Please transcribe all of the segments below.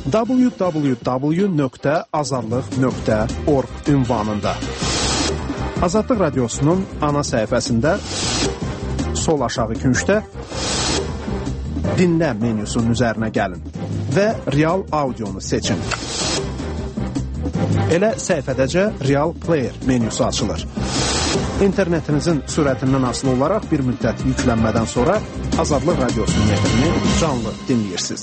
www.azadlıq.org ünvanında. Azadlıq Radiosunun ana səhifəsində sol aşağı küncdə dinlə menyusunun üzərinə gəlin və Real Audionu seçin. Elə səhifədəcə Real Player menyusu açılır. İnternetinizin sürətindən asılı olaraq bir müddət yüklənmədən sonra Azadlıq Radiosunun efrini canlı dinləyirsiniz.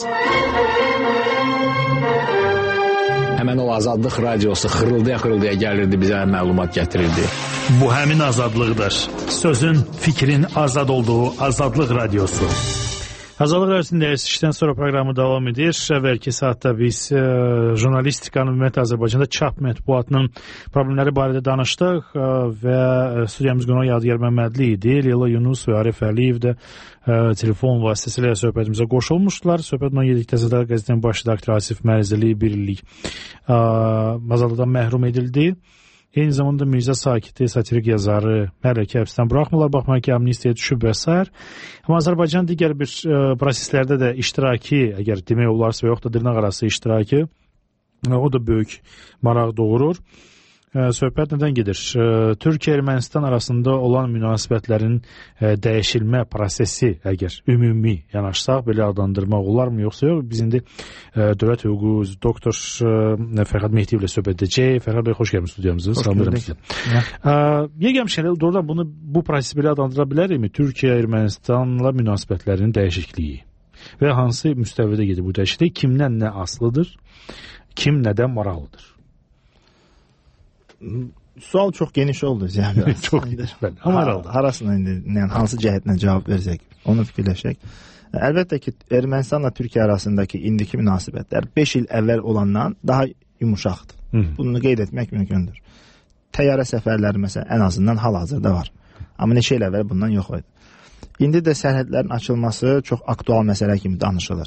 Həmən o Azadlıq Radiosu xırıldaya gəlirdi, bizə məlumat gətirirdi. Bu həmin azadlıqdır. Sözün, fikrin azad olduğu Azadlıq Radiosu. Azadlıq Radiosu'nun dəyişikdən sonra proqramı davam edir. Əvvəlki saatda biz jurnalistikanın ümumiyyətlə Azərbaycanda çap mətbuatının problemləri barədə danışdıq və studiyamız qonaq Yadigar Məmmədli idi. Leyla Yunus və Arif Əliyev də telefon vasitəsilə söhbətimizə qoşulmuşdular. Söhbət 17 Təzədar qəzetinin baş redaktoru Asif Mərzəli bir illik azadlıqdan məhrum edildi. Eyni zamanda Mirzə Sakiti, satirik yazarı Mələkə həbsdən buraxmırlar, baxmayın ki, amnistiyaya düşüb və s. Amma Azərbaycan digər bir proseslərdə də iştiraki, əgər demək olarsa və yox da dırnaq arası iştiraki, o da böyük maraq doğurur. Söhbət nədən gedir? Türkiyə-Ermənistan arasında olan münasibətlərin dəyişilmə prosesi, əgər ümumi yanaşsaq, belə adlandırmaq olarmı, yoxsa yox? Biz indi Dövlət Hüququ doktor Fərhad Mehdiyev ilə söhbət edəcək. Fərhad bəy, xoş gəlmiş studiyamıza. Salamlayıram sizə. Yegəm Şənəl, doğrudan bu prosesi belə adlandıra bilərikmi? Türkiyə-Ermənistanla münasibətlərin dəyişikliyi və hansı müstəvidə gedir bu dəyişiklik? Kimdən nə asılıdır? Kim nədən maraqlıdır? Sual çox geniş oldu. Yəni, çox geniş. Harasına indi, yəni, hansı cəhətlə cavab versək, onu fikirləşək. Əlbəttə ki, Ermənistanla Türkiyə arasındakı indiki münasibətlər 5 il əvvəl olandan daha yumuşaqdır. Bunu qeyd etmək mümkündür. Təyyarə səfərləri məsələn ən azından hal-hazırda var. Amma neçə il əvvəl bundan yox idi. İndi də sərhədlərin açılması çox aktual məsələ kimi danışılır.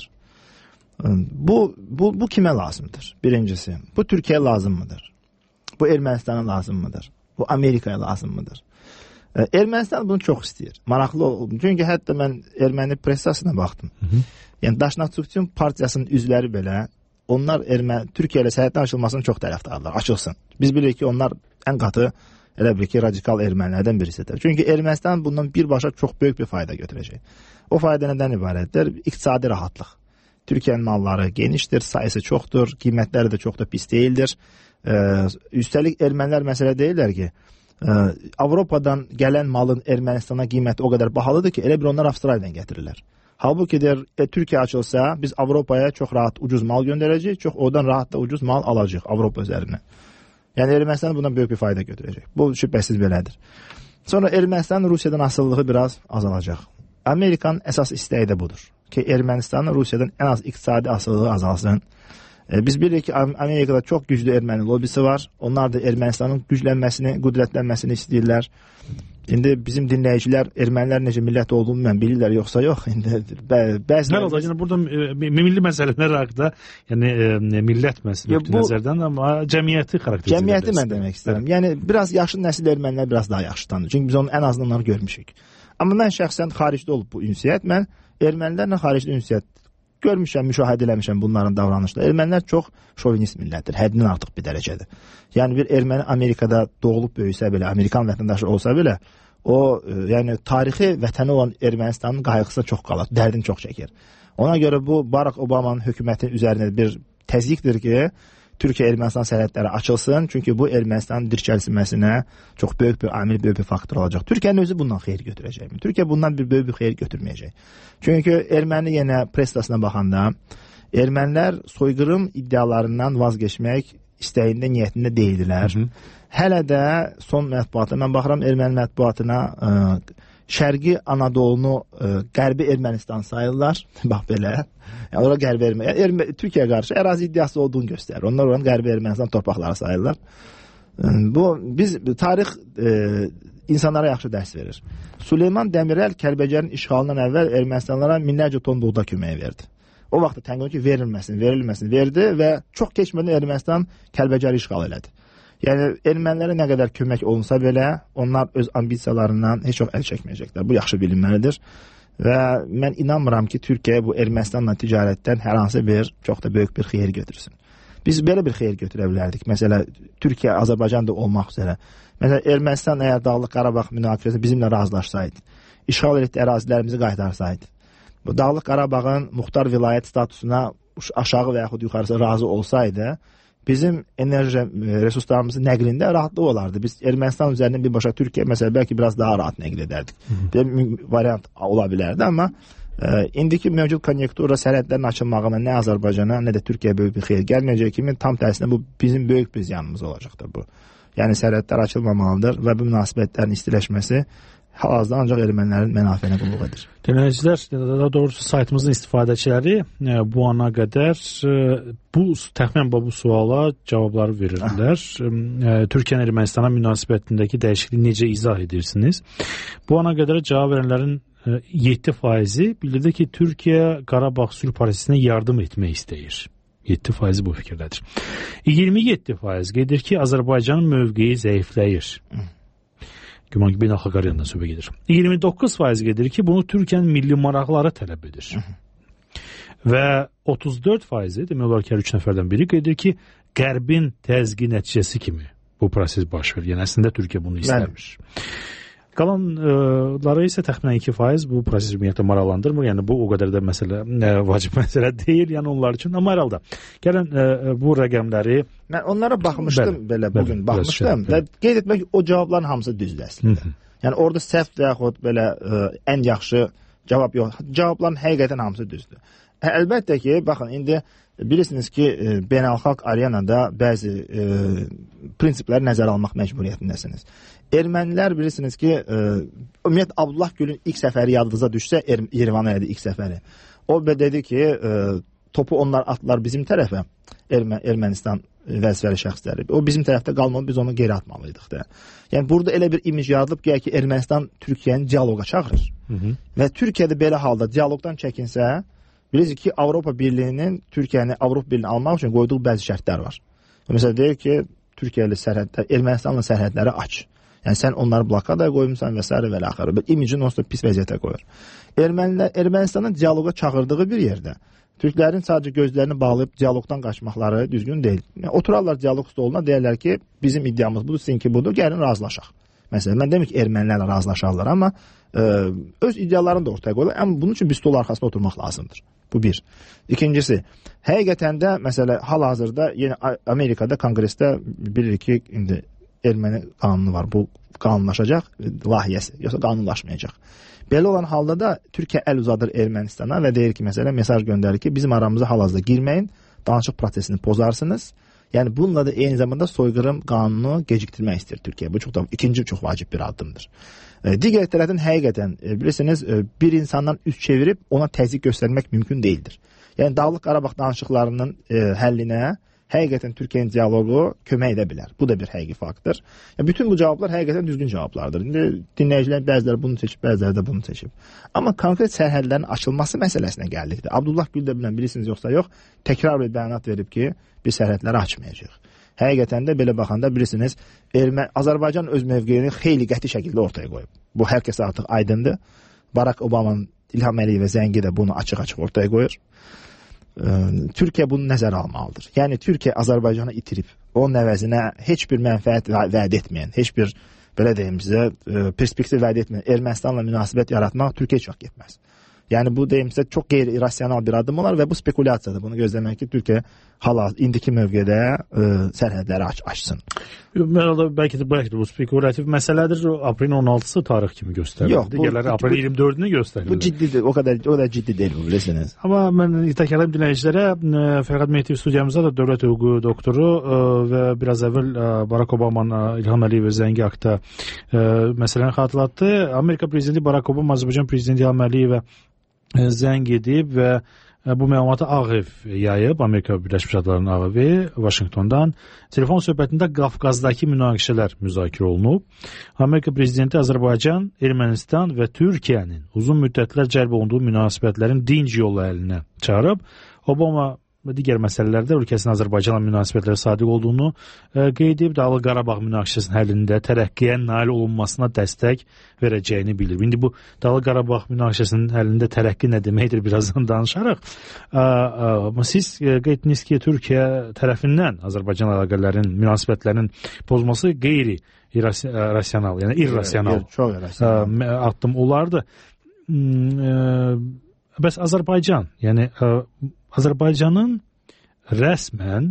Bu kimə lazımdır? Birincisi, bu Türkiyəyə lazımmıdır? Bu Ermənistana lazımmıdır? Bu Amerikaya lazımmıdır? Ermənistan bunu çox istəyir. Maraqlı oldu. Çünki hətta mən erməni pressasına baxdım. Yəni Daşnaqçı partiyasının üzvləri belə onlar Türkiyə ilə sərhədin açılmasının çox tərəfdarlar. Açılsın. Biz bilirik ki, onlar ən qatı elə bir ki, radikal ermənilərdən birisidir. Çünki Ermənistan bundan birbaşa çox böyük bir fayda götürəcək. O fayda nədən ibarətdir? İqtisadi rahatlıq. Türkiyənin malları genişdir, sayısı çoxdur, qiymətləri də çox da pis deyildir. Üstəlik ermənilər məsələ deyirlər ki, Avropadan gələn malın Ermənistana qiyməti o qədər bahalıdır ki, elə bir onlar Avstraliyadan gətirirlər. Halbuki deyir, Türkiyə açılsa biz Avropaya çox rahat ucuz mal göndərəcəyik, çox oradan rahat da ucuz mal alacaq Avropa üzərinə. Yəni Ermənistan bundan böyük bir fayda götürəcək. Bu şübhəsiz belədir. Sonra Ermənistanın Rusiyadan asılılığı biraz azalacaq. Amerikanın əsas istəyi də budur ki, Ermənistanın Rusiyadan ən az iqtisadi asılılığı azalsın. Biz bilirik ki, Amerikada çox güclü erməni lobisi var. Onlar da Ermənistanın güclənməsini, qüdrətlənməsini istəyirlər. İndi bizim dinləyicilər ermənilər necə millət olduğunu mən bilirlər, yoxsa yox. Nə olacaq? Yəni burada milli məsələlər haqqında, yəni millət məsələsi nəzərdən, amma cəmiyyəti xarakterizə edir. Cəmiyyəti mən demək istəyirəm. Yəni biraz yaxşı nəsil ermənilər biraz daha yaxşı tanır. Çünki biz onun ən azından onları görmüşük. Amma mən şəxsən xaricdə olub bu ünsiyyət, mən ermənilərlə xaricdə ünsiyyət görmüşəm, müşahidə eləmişəm bunların davranışları. Ermənilər çox şovinist millətdir, həddindən artıq bir dərəcədir. Yəni bir erməni Amerikada doğulub böyüsə belə, Amerikan vətəndaşı olsa belə, o yəni tarixi vətəni olan Ermənistanın qayğısına çox qalır, dərdini çox çəkir. Ona görə bu Barack Obama'nın hökumətinin üzərində bir təzyiqdir ki, Türkiyə-Ermənistan sərhədləri açılsın, çünki bu Ermənistanın dirçəlsinməsinə çox böyük bir amil, böyük bir faktor olacaq. Türkiyənin özü bundan xeyir götürəcəkmi? Türkiyə bundan bir böyük bir xeyir götürməyəcək. Çünki erməni yenə pressasına baxanda, ermənilər soyqırım iddialarından vazgeçmək istəyində, niyyətində deyildilər. Hələ də son mətbuata, mən baxıram erməni mətbuatına, Şərqi Anadolunu Qərbi Ermənistan sayırlar. Bax belə. Yəni ora Qərbi Ermənistan, Türkiyəyə qarşı ərazi iddiası olduğunu göstərir. Onlar oranı Qərbi Ermənistan torpaqları sayırlar. Biz tarix insanlara yaxşı dərs verir. Süleyman Dəmirəl Kəlbəcərin işğalından əvvəl Ermənistanlara minlərcə ton buğda köməyi verdi. O vaxtda təqdim ki, verilməsin verdi və çox keçmədən Ermənistan Kəlbəcəri işğal elədi. Yəni ermənilərə nə qədər kömək olunsa belə, onlar öz ambisiyalarından heç çox əl çəkməyəcəklər. Bu yaxşı bilinməlidir. və mən inanmıram ki, Türkiyə bu Ermənistanla ticarətdən hər hansı bir çox da böyük bir xeyir götürsün. Biz belə bir xeyir götürə bilərdik. Məsələ Türkiyə, Azərbaycan da olmaq üzrə. Məsələn, Ermənistan əgər Dağlıq Qarabağ münaqişəsində bizimlə razılaşsaydı, işğal etdiyi ərazilərimizi qaytarsaydı, bu Dağlıq Qarabağın muxtar vilayət statusuna aşağı və yaxud yuxarısı razı olsaydı, bizim enerji resurslarımızın nəqlində rahatlıq olardı. Biz Ermənistan üzərindən birbaşa Türkiyə məsələ bəlkə biraz daha rahat nəql edərdik. Bir variant ola bilərdi, amma indiki mövcud konjunktura sərhədlərin açılmağına nə Azərbaycana, nə də Türkiyəyə böyük bir xeyir gəlməyəcək kimi, tam tərsinə bu bizim böyük bir ziyanımız olacaqdır bu. Yəni sərhədlər açılmamalıdır və bu münasibətlərin istiləşməsi hal-hazırda ancaq ermənilərin mənafeyinə qulluq edir. Dinləyicilər, daha doğrusu saytımızın istifadəçiləri bu ana qədər təxminən bu suala cavabları verirdilər. Türkiyə Ermənistana münasibətindəki dəyişikliyi necə izah edirsiniz? Bu ana qədər cavab verənlərin 7%-i bildirdi ki, Türkiyə Qarabağ sülh prosesinə yardım etmək istəyir. 7% bu fikirdədir. 27% qeyd edir ki, Azərbaycanın mövqeyi zəifləyir. Güman ki, beynəlxalq arenadan söhbət gedir. 29% qeyd edir ki, bunu Türkiyənin milli maraqları tələb edir. Və 34% demək olar ki, 3 nəfərdən biri qeyd edir ki, Qərbin təzyiqi nəticəsi kimi bu proses baş verir. Yəni əslində Türkiyə bunu istəmir. Qalanları isə təxminən 2% bu proses ümumiyyətlə maraqlandırmır. Yəni bu o qədər də məsələ vacib məsələ deyil, yəni onlar üçün. Amma hər halda gəlin bu rəqəmləri mən onlara baxmışdım belə bugün baxmışdım və qeyd etmək ki, o cavabların hamısı düzdür əslində. Yəni orada səhv və yaxud belə ən yaxşı cavab yox. Cavabların həqiqətən hamısı düzdür. Əlbəttə ki, baxın indi bilirsiniz ki, beynəlxalq arenada bəzi prinsipləri nəzərə almaq məcburiyyətindəsiniz. Ermənilər bilirsiniz ki, ümumiyyətlə Abdullah Gülün ilk səfəri yadınıza düşsə, Yerevana idi ilk səfəri. O dedi ki, topu onlar atlar bizim tərəfə, Ermənistan vəzifəli şəxsləri. O bizim tərəfdə qalmalı, biz onu geri atmalıydıq da. Yəni burada elə bir imaj yaradılıb ki, Ermənistan Türkiyəni dialoqa çağırır. Və Türkiyədə belə halda dialoqdan çəkinsə, bilirsiniz ki, Avropa Birliyinin Türkiyəni Avropa Birliyini almaq üçün qoyduğu bəzi şərtlər var. Məsələn, deyir ki, Türkiyə ilə sərhədlər, Ermənistanla sərhədləri aç. Yəni sən onları blokada qoymusan və s. və l. İmicin onsuz da pis vəziyyətə qoyur. Ermənistanın dialoqa çağırdığı bir yerdə Türklərin sadəcə gözlərini bağlayıb dialoqdan qaçmaqları düzgün deyil. Yəni, oturarlar dialoq stoluna, deyərlər ki, bizim iddiamız budur, sizinki budur, gəlin razılaşaq. Məsələn, mən demir ki, ermənilərlə razılaşarlar, amma öz iddialarını da ortaya qoyurlar. Amma bunun üçün bir stol arxasında oturmaq lazımdır. Bu bir. İkincisi, həqiqətən də məsələ hal-hazırda yenə Amerikada konqresdə bilirik ki, indi erməni qanunu var. Bu qanunlaşacaq layihəsi, yoxsa qanunlaşmayacaq. Belə olan halda da Türkiyə əl uzadır Ermənistana və deyir ki, məsələn, mesaj göndərir ki, bizim aramıza hal-hazırda girməyin, danışıq prosesini pozarsınız. Yəni bununla da eyni zamanda soyqırım qanunu gecikdirmək istəyir Türkiyə. Bu ikinci çox vacib bir addımdır. Digər tərəfdən həqiqətən bilirsiniz, bir insandan üz çevirib ona təzyiq göstərmək mümkün deyildir. Yəni Dağlıq Qarabağ danışıqlarının həllinə həqiqətən Türkiyənin dialoqu kömək edə bilər. Bu da bir həqiqi faktdır. Bütün bu cavablar həqiqətən düzgün cavablardır. İndi dinləyicilər bəziləri bunu seçib, bəziləri də bunu seçib. Amma konkret sərhədlərin açılması məsələsinə gəldikdə, Abdullah Gül də bilən bilirsiniz yoxsa yox, təkrar bir bəyanat verib ki, biz sərhədləri açmayacağıq. Həqiqətən də belə baxanda bilirsiniz, Azərbaycan öz mövqeyini xeyli qəti şəkildə ortaya qoyub. Bu hər kəsə artıq aydındır. Barack Obama'nın, İlham Əliyevə zəngi də bunu açıq-açıq ortaya qoyur. Türkiyə bunu nəzərə almalıdır. Yəni Türkiyə Azərbaycanı itirib, onun əvəzinə heç bir mənfəət vəd etməyən, heç bir belə deyim sizə perspektiv vəd etməyən Ermənistanla münasibət yaratmaq Türkiyə heç vaxt getməz. Yəni bu deyim sizə çox qeyri-irrasional bir addım olar və bu spekulyasiyadır. Bunu gözləmək ki, Türkiyə indiki mövqedə sərhədləri açsın. Bəlkə də bu spekulativ məsələdir. Aprelin 16-sı tarix kimi göstərilir. Yox, digərləri aprelin 24-ünü göstərilir. Bu ciddidir, o qədər ciddi deyil bu, bilirsiniz. Amma mən təkrarlayım dinləyicilərə, Fərqad Mehdiyev studiyamızda da dövlət hüququ doktoru və biraz əvvəl Barack Obama'nın İlham Əliyevə zəngi haqda məsələni xatırlatdı. Amerika prezidenti Barack Obama Azərbaycan prezidenti İlham Əliyevə zəng edib və bu məlumatı Ağ Ev yayıb, Amerika Birləşmiş Ştatlarının Ağ Evi Vaşinqtondan. Telefon söhbətində Qafqazdakı münaqişələr müzakirə olunub. Amerika prezidenti Azərbaycan, Ermənistan və Türkiyənin uzun müddətlər cəlb olunduğu münasibətlərin dinc yolu əlinə çağırıb. Obama digər məsələlərdə ölkəsinin Azərbaycanla münasibətləri sadiq olduğunu qeyd edib, Dağlıq Qarabağ münaqişəsinin həllində tərəqqiyə nail olunmasına dəstək verəcəyini bildirib. İndi bu Dağlıq Qarabağ münaqişəsinin həllində tərəqqi nə deməkdir birazdan danışarıq. Amma siz qeyd etdiniz ki, Türkiyə tərəfindən Azərbaycan əlaqələrinin, münasibətlərinin pozması qeyri-rasional, yəni irrasional addım olardı. Bəs Azərbaycan, yəni Azərbaycanın rəsmən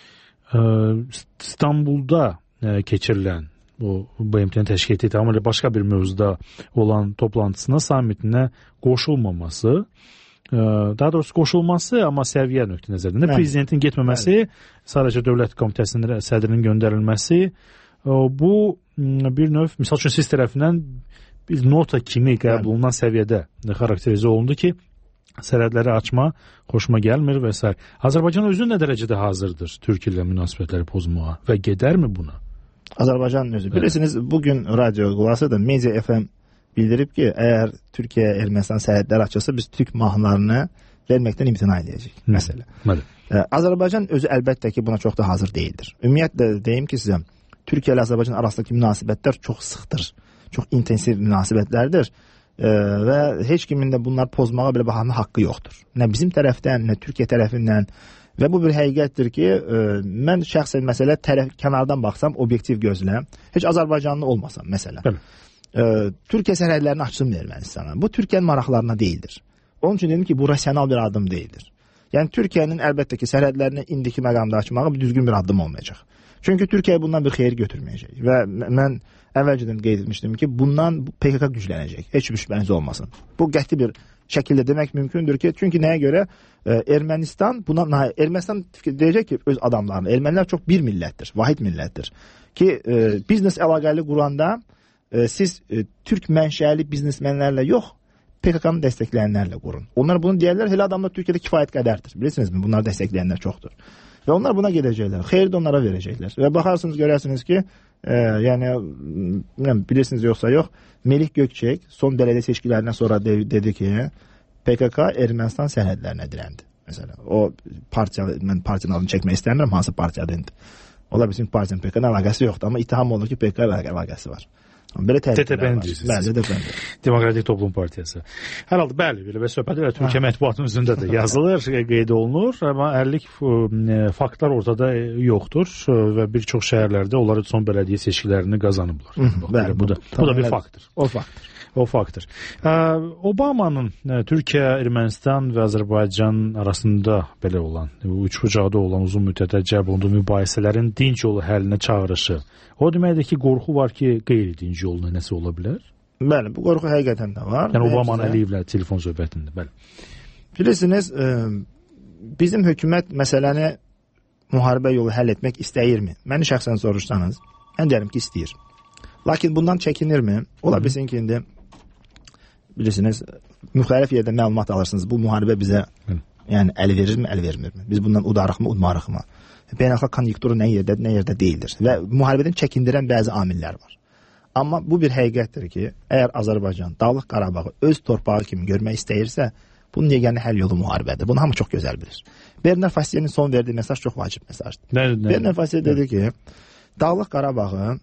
İstanbulda keçirilən bu BMT-nin təşkil etdiyi tamamilə başqa bir mövzuda olan toplantısına, samitinə qoşulmaması, daha doğrusu qoşulması, amma səviyyə nöqtə nəzərində prezidentin getməməsi, sadəcə dövlət komitəsinin sədrinin göndərilməsi, bu bir növ, misal üçün siz tərəfindən bir nota kimi qəbul olunan səviyyədə xarakterizə olundu ki, sərhədləri açma xoşuma gəlmir və s. Azərbaycan özü nə dərəcədə hazırdır Türkiyə ilə münasibətləri pozmağa və gedərmi buna? Azərbaycan özü. Bilirsiniz, bugün radyo qulası da Media FM bildirib ki, əgər Türkiyə Ermənistan sərhədləri açılsa, biz Türk mahnılarını verməkdən imtina edəcəyik. Məsələ. Azərbaycan özü əlbəttə ki, buna çox da hazır deyildir. Ümumiyyətlə deyim ki sizə, Türkiyə ilə Azərbaycan arasındakı münasibətlər çox sıxdır. Çox intensiv münasibətlərdir və heç kimin də bunları pozmağa belə baxanın haqqı yoxdur. Nə bizim tərəfdən, nə Türkiyə tərəfindən və bu bir həqiqətdir ki, mən şəxsən məsələ kənardan baxsam, obyektiv gözləm, heç Azərbaycanlı olmasam məsələ. Türkiyə sərhədlərini açsın Ermənistana. Bu Türkiyənin maraqlarına deyildir. Onun üçün dedim ki, bu rasional bir addım deyildir. Yəni Türkiyənin əlbəttə ki, sərhədlərini indiki məqamda açmağı bir düzgün bir addım olmayacaq. Çünki Türkiyə bundan bir xeyir götürməyəcək və mən əvvəlcədən qeyd etmişdim ki, bundan PKK güclənəcək. Heç bir şübhəniz olmasın. Bu qəti bir şəkildə demək mümkündür ki, çünki nəyə görə Ermənistan deyəcək ki, öz adamlarını, ermənilər çox bir millətdir, vahid millətdir ki, biznes əlaqəli quranda siz türk mənşəli biznesmenlərlə yox, PKK-nı dəstəkləyənlərlə qurun. Onlar bunu deyərlər, elə adamlar Türkiyədə kifayət qədərdir. Bilirsinizmi? Bunları dəstəkləyənlər çoxdur. Və onlar buna gedəcəklər. Xeyir də onlara verəcəklər. Və baxarsınız, görərsiniz ki, yəni bilirsiniz yoxsa yox, Melih Gökçek son bələdiyyə seçkilərindən sonra dedi ki, PKK Ermənistan sərhədlərinə diləndi. Məsələn, o partiya, mən partiyanın adını çəkmək istəmirəm, hansı partiyadır. Ola bilsin partiyanın PKK-nın əlaqəsi yoxdur, amma ittiham olunur ki, PKK əlaqəsi var. Belə TTP-nin deyirsiniz. Demokratik Toplum Partiyası. Hər halda bəli, belə söhbətlər Türkiyə mətbuatının üzündə də yazılır, qeyd olunur, amma 50 faktlar ortada yoxdur və bir çox şəhərlərdə onları son bələdiyyə seçkilərini qazanıblar. Bəli, bu da bir faktdır. O faktdır. Obamanın Türkiyə, Ermənistan və Azərbaycan arasında belə olan, üçbucaqda olan uzun müddətə cəlb olunduğu mübahisələrin dinc yolu həllinə çağırışı, o deməkdir ki, qorxu var ki, qeyri-dinc yoluna nəsə ola bilər? Bəli, bu qorxu həqiqətən də var. Yəni Obamanın Əliyevlə telefon söhbətində, bəli. Bilirsiniz, bizim hökumət məsələni müharibə yolu həll etmək istəyirmi? Məni şəxsən soruşsanız, mən deyərəm ki, istəyir. Lakin bundan çəkinirmi? Ola bilsin ki, indi bilirsiniz, müxtəlif yerdə məlumat alırsınız. Bu müharibə bizə yəni əl verirmi, əl vermirmi? Biz bundan udarıqmı, udmarıqmı? Beynəlxalq konjunkturu nə yerdə deyildir. Və müharibədən çəkindirən bəzi amillər var. Amma bu bir həqiqətdir ki, əgər Azərbaycan Dağlıq Qarabağı öz torpağı kimi görmək istəyirsə, bunun yeganə həll yolu müharibədir. Bunu hamı çox gözəl bilir. Bernard Fassier'in son verdiyi mesaj çox vacib mesajdır. Bernard Fassier dedi ki, Dağlıq Qarabağı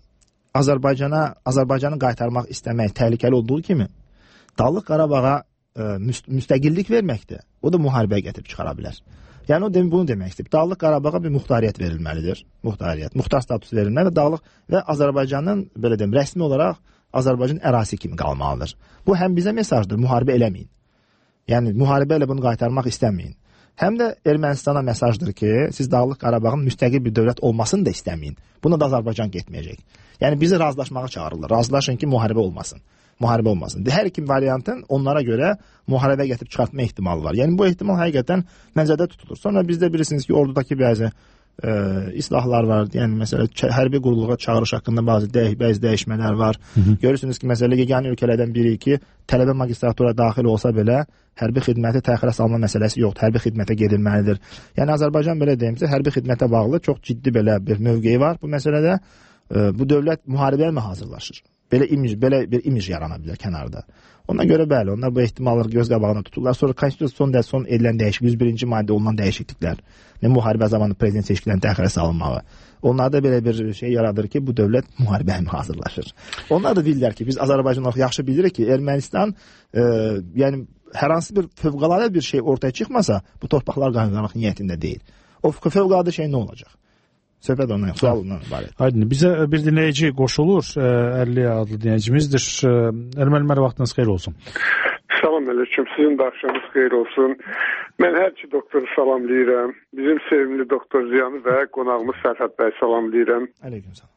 Azərbaycanı qaytarmaq istəmək təhlükəli olduğu kimi, Dağlıq Qarabağa müstəqillik verməkdir. O da müharibəyə gətirib çıxara bilər. Yəni o bunu demək istəyib. Dağlıq Qarabağa bir muxtariyyət verilməlidir. Muxtar statusu verilməli və Azərbaycanın belə deyim, rəsmi olaraq Azərbaycan ərazisi kimi qalmalıdır. Bu həm bizə mesajdır, müharibə eləməyin. Yəni müharibə ilə bunu qaytarmaq istəməyin. Həm də Ermənistana mesajdır ki, siz Dağlıq Qarabağın müstəqil bir dövlət olmasını da istəməyin. Buna da Azərbaycan getməyəcək. Yəni bizi razılaşmağa çağırırlar. Razılaşın ki, müharibə olmasın. Hər iki variantın onlara görə müharibə gətirib çıxartma ehtimalı var. Yəni bu ehtimal həqiqətən nəzərdə tutulur. Sonra bizdə bilirsiniz ki, ordudakı bəzi islahlar var. Yəni məsələ hərbi quruluğa çağırış haqqında bəzi dəyişmələr var. Görürsünüz ki, məsələ yeganə ölkələrdən biri ki, tələbə magistratura daxil olsa belə hərbi xidməti təxirə salma məsələsi yoxdur. Hərbi xidmətə gedilməlidir. Yəni Azərbaycan belə deyimsə, hərbi xidmətə bağlı çox ciddi belə bir mövqeyi var bu məsələdə. Bu dövlət müharibəyə mi hazırlaşır? belə bir imij yarana bilər kənarda. Ona görə bəli, onlar bu ehtimalları göz qabağına tuturlar. Sonra konstitusiyon edilən dəyişiklik, 101-ci maddə olunan dəyişikliklər, müharibə zamanı prezident seçkilərinin təxirə salınmağı. Onlar da belə bir şey yaradır ki, bu dövlət müharibəyə hazırlaşır. Onlar da deyirlər ki, biz Azərbaycan olaraq yaxşı bilirik ki, Ermənistan yəni hər hansı bir fövqəladə bir şey ortaya çıxmasa, bu torpaqlar qaytarmaq niyyətində deyil. O fövqəladə şey nə olacaq? Söhbət ondan, sual ondan ibarət. Aydın. Bizə bir dinləyici qoşulur. 50 adlı dinləyicimizdir. Müəllim, vaxtınız xeyir olsun. Salam aleyküm. Sizin də axşamınız xeyir olsun. Mən hər iki doktoru salamlayıram. Bizim sevimli doktor Ziyanı və qonağımız Fərhad bəy salamlayıram. Aleyküm salam.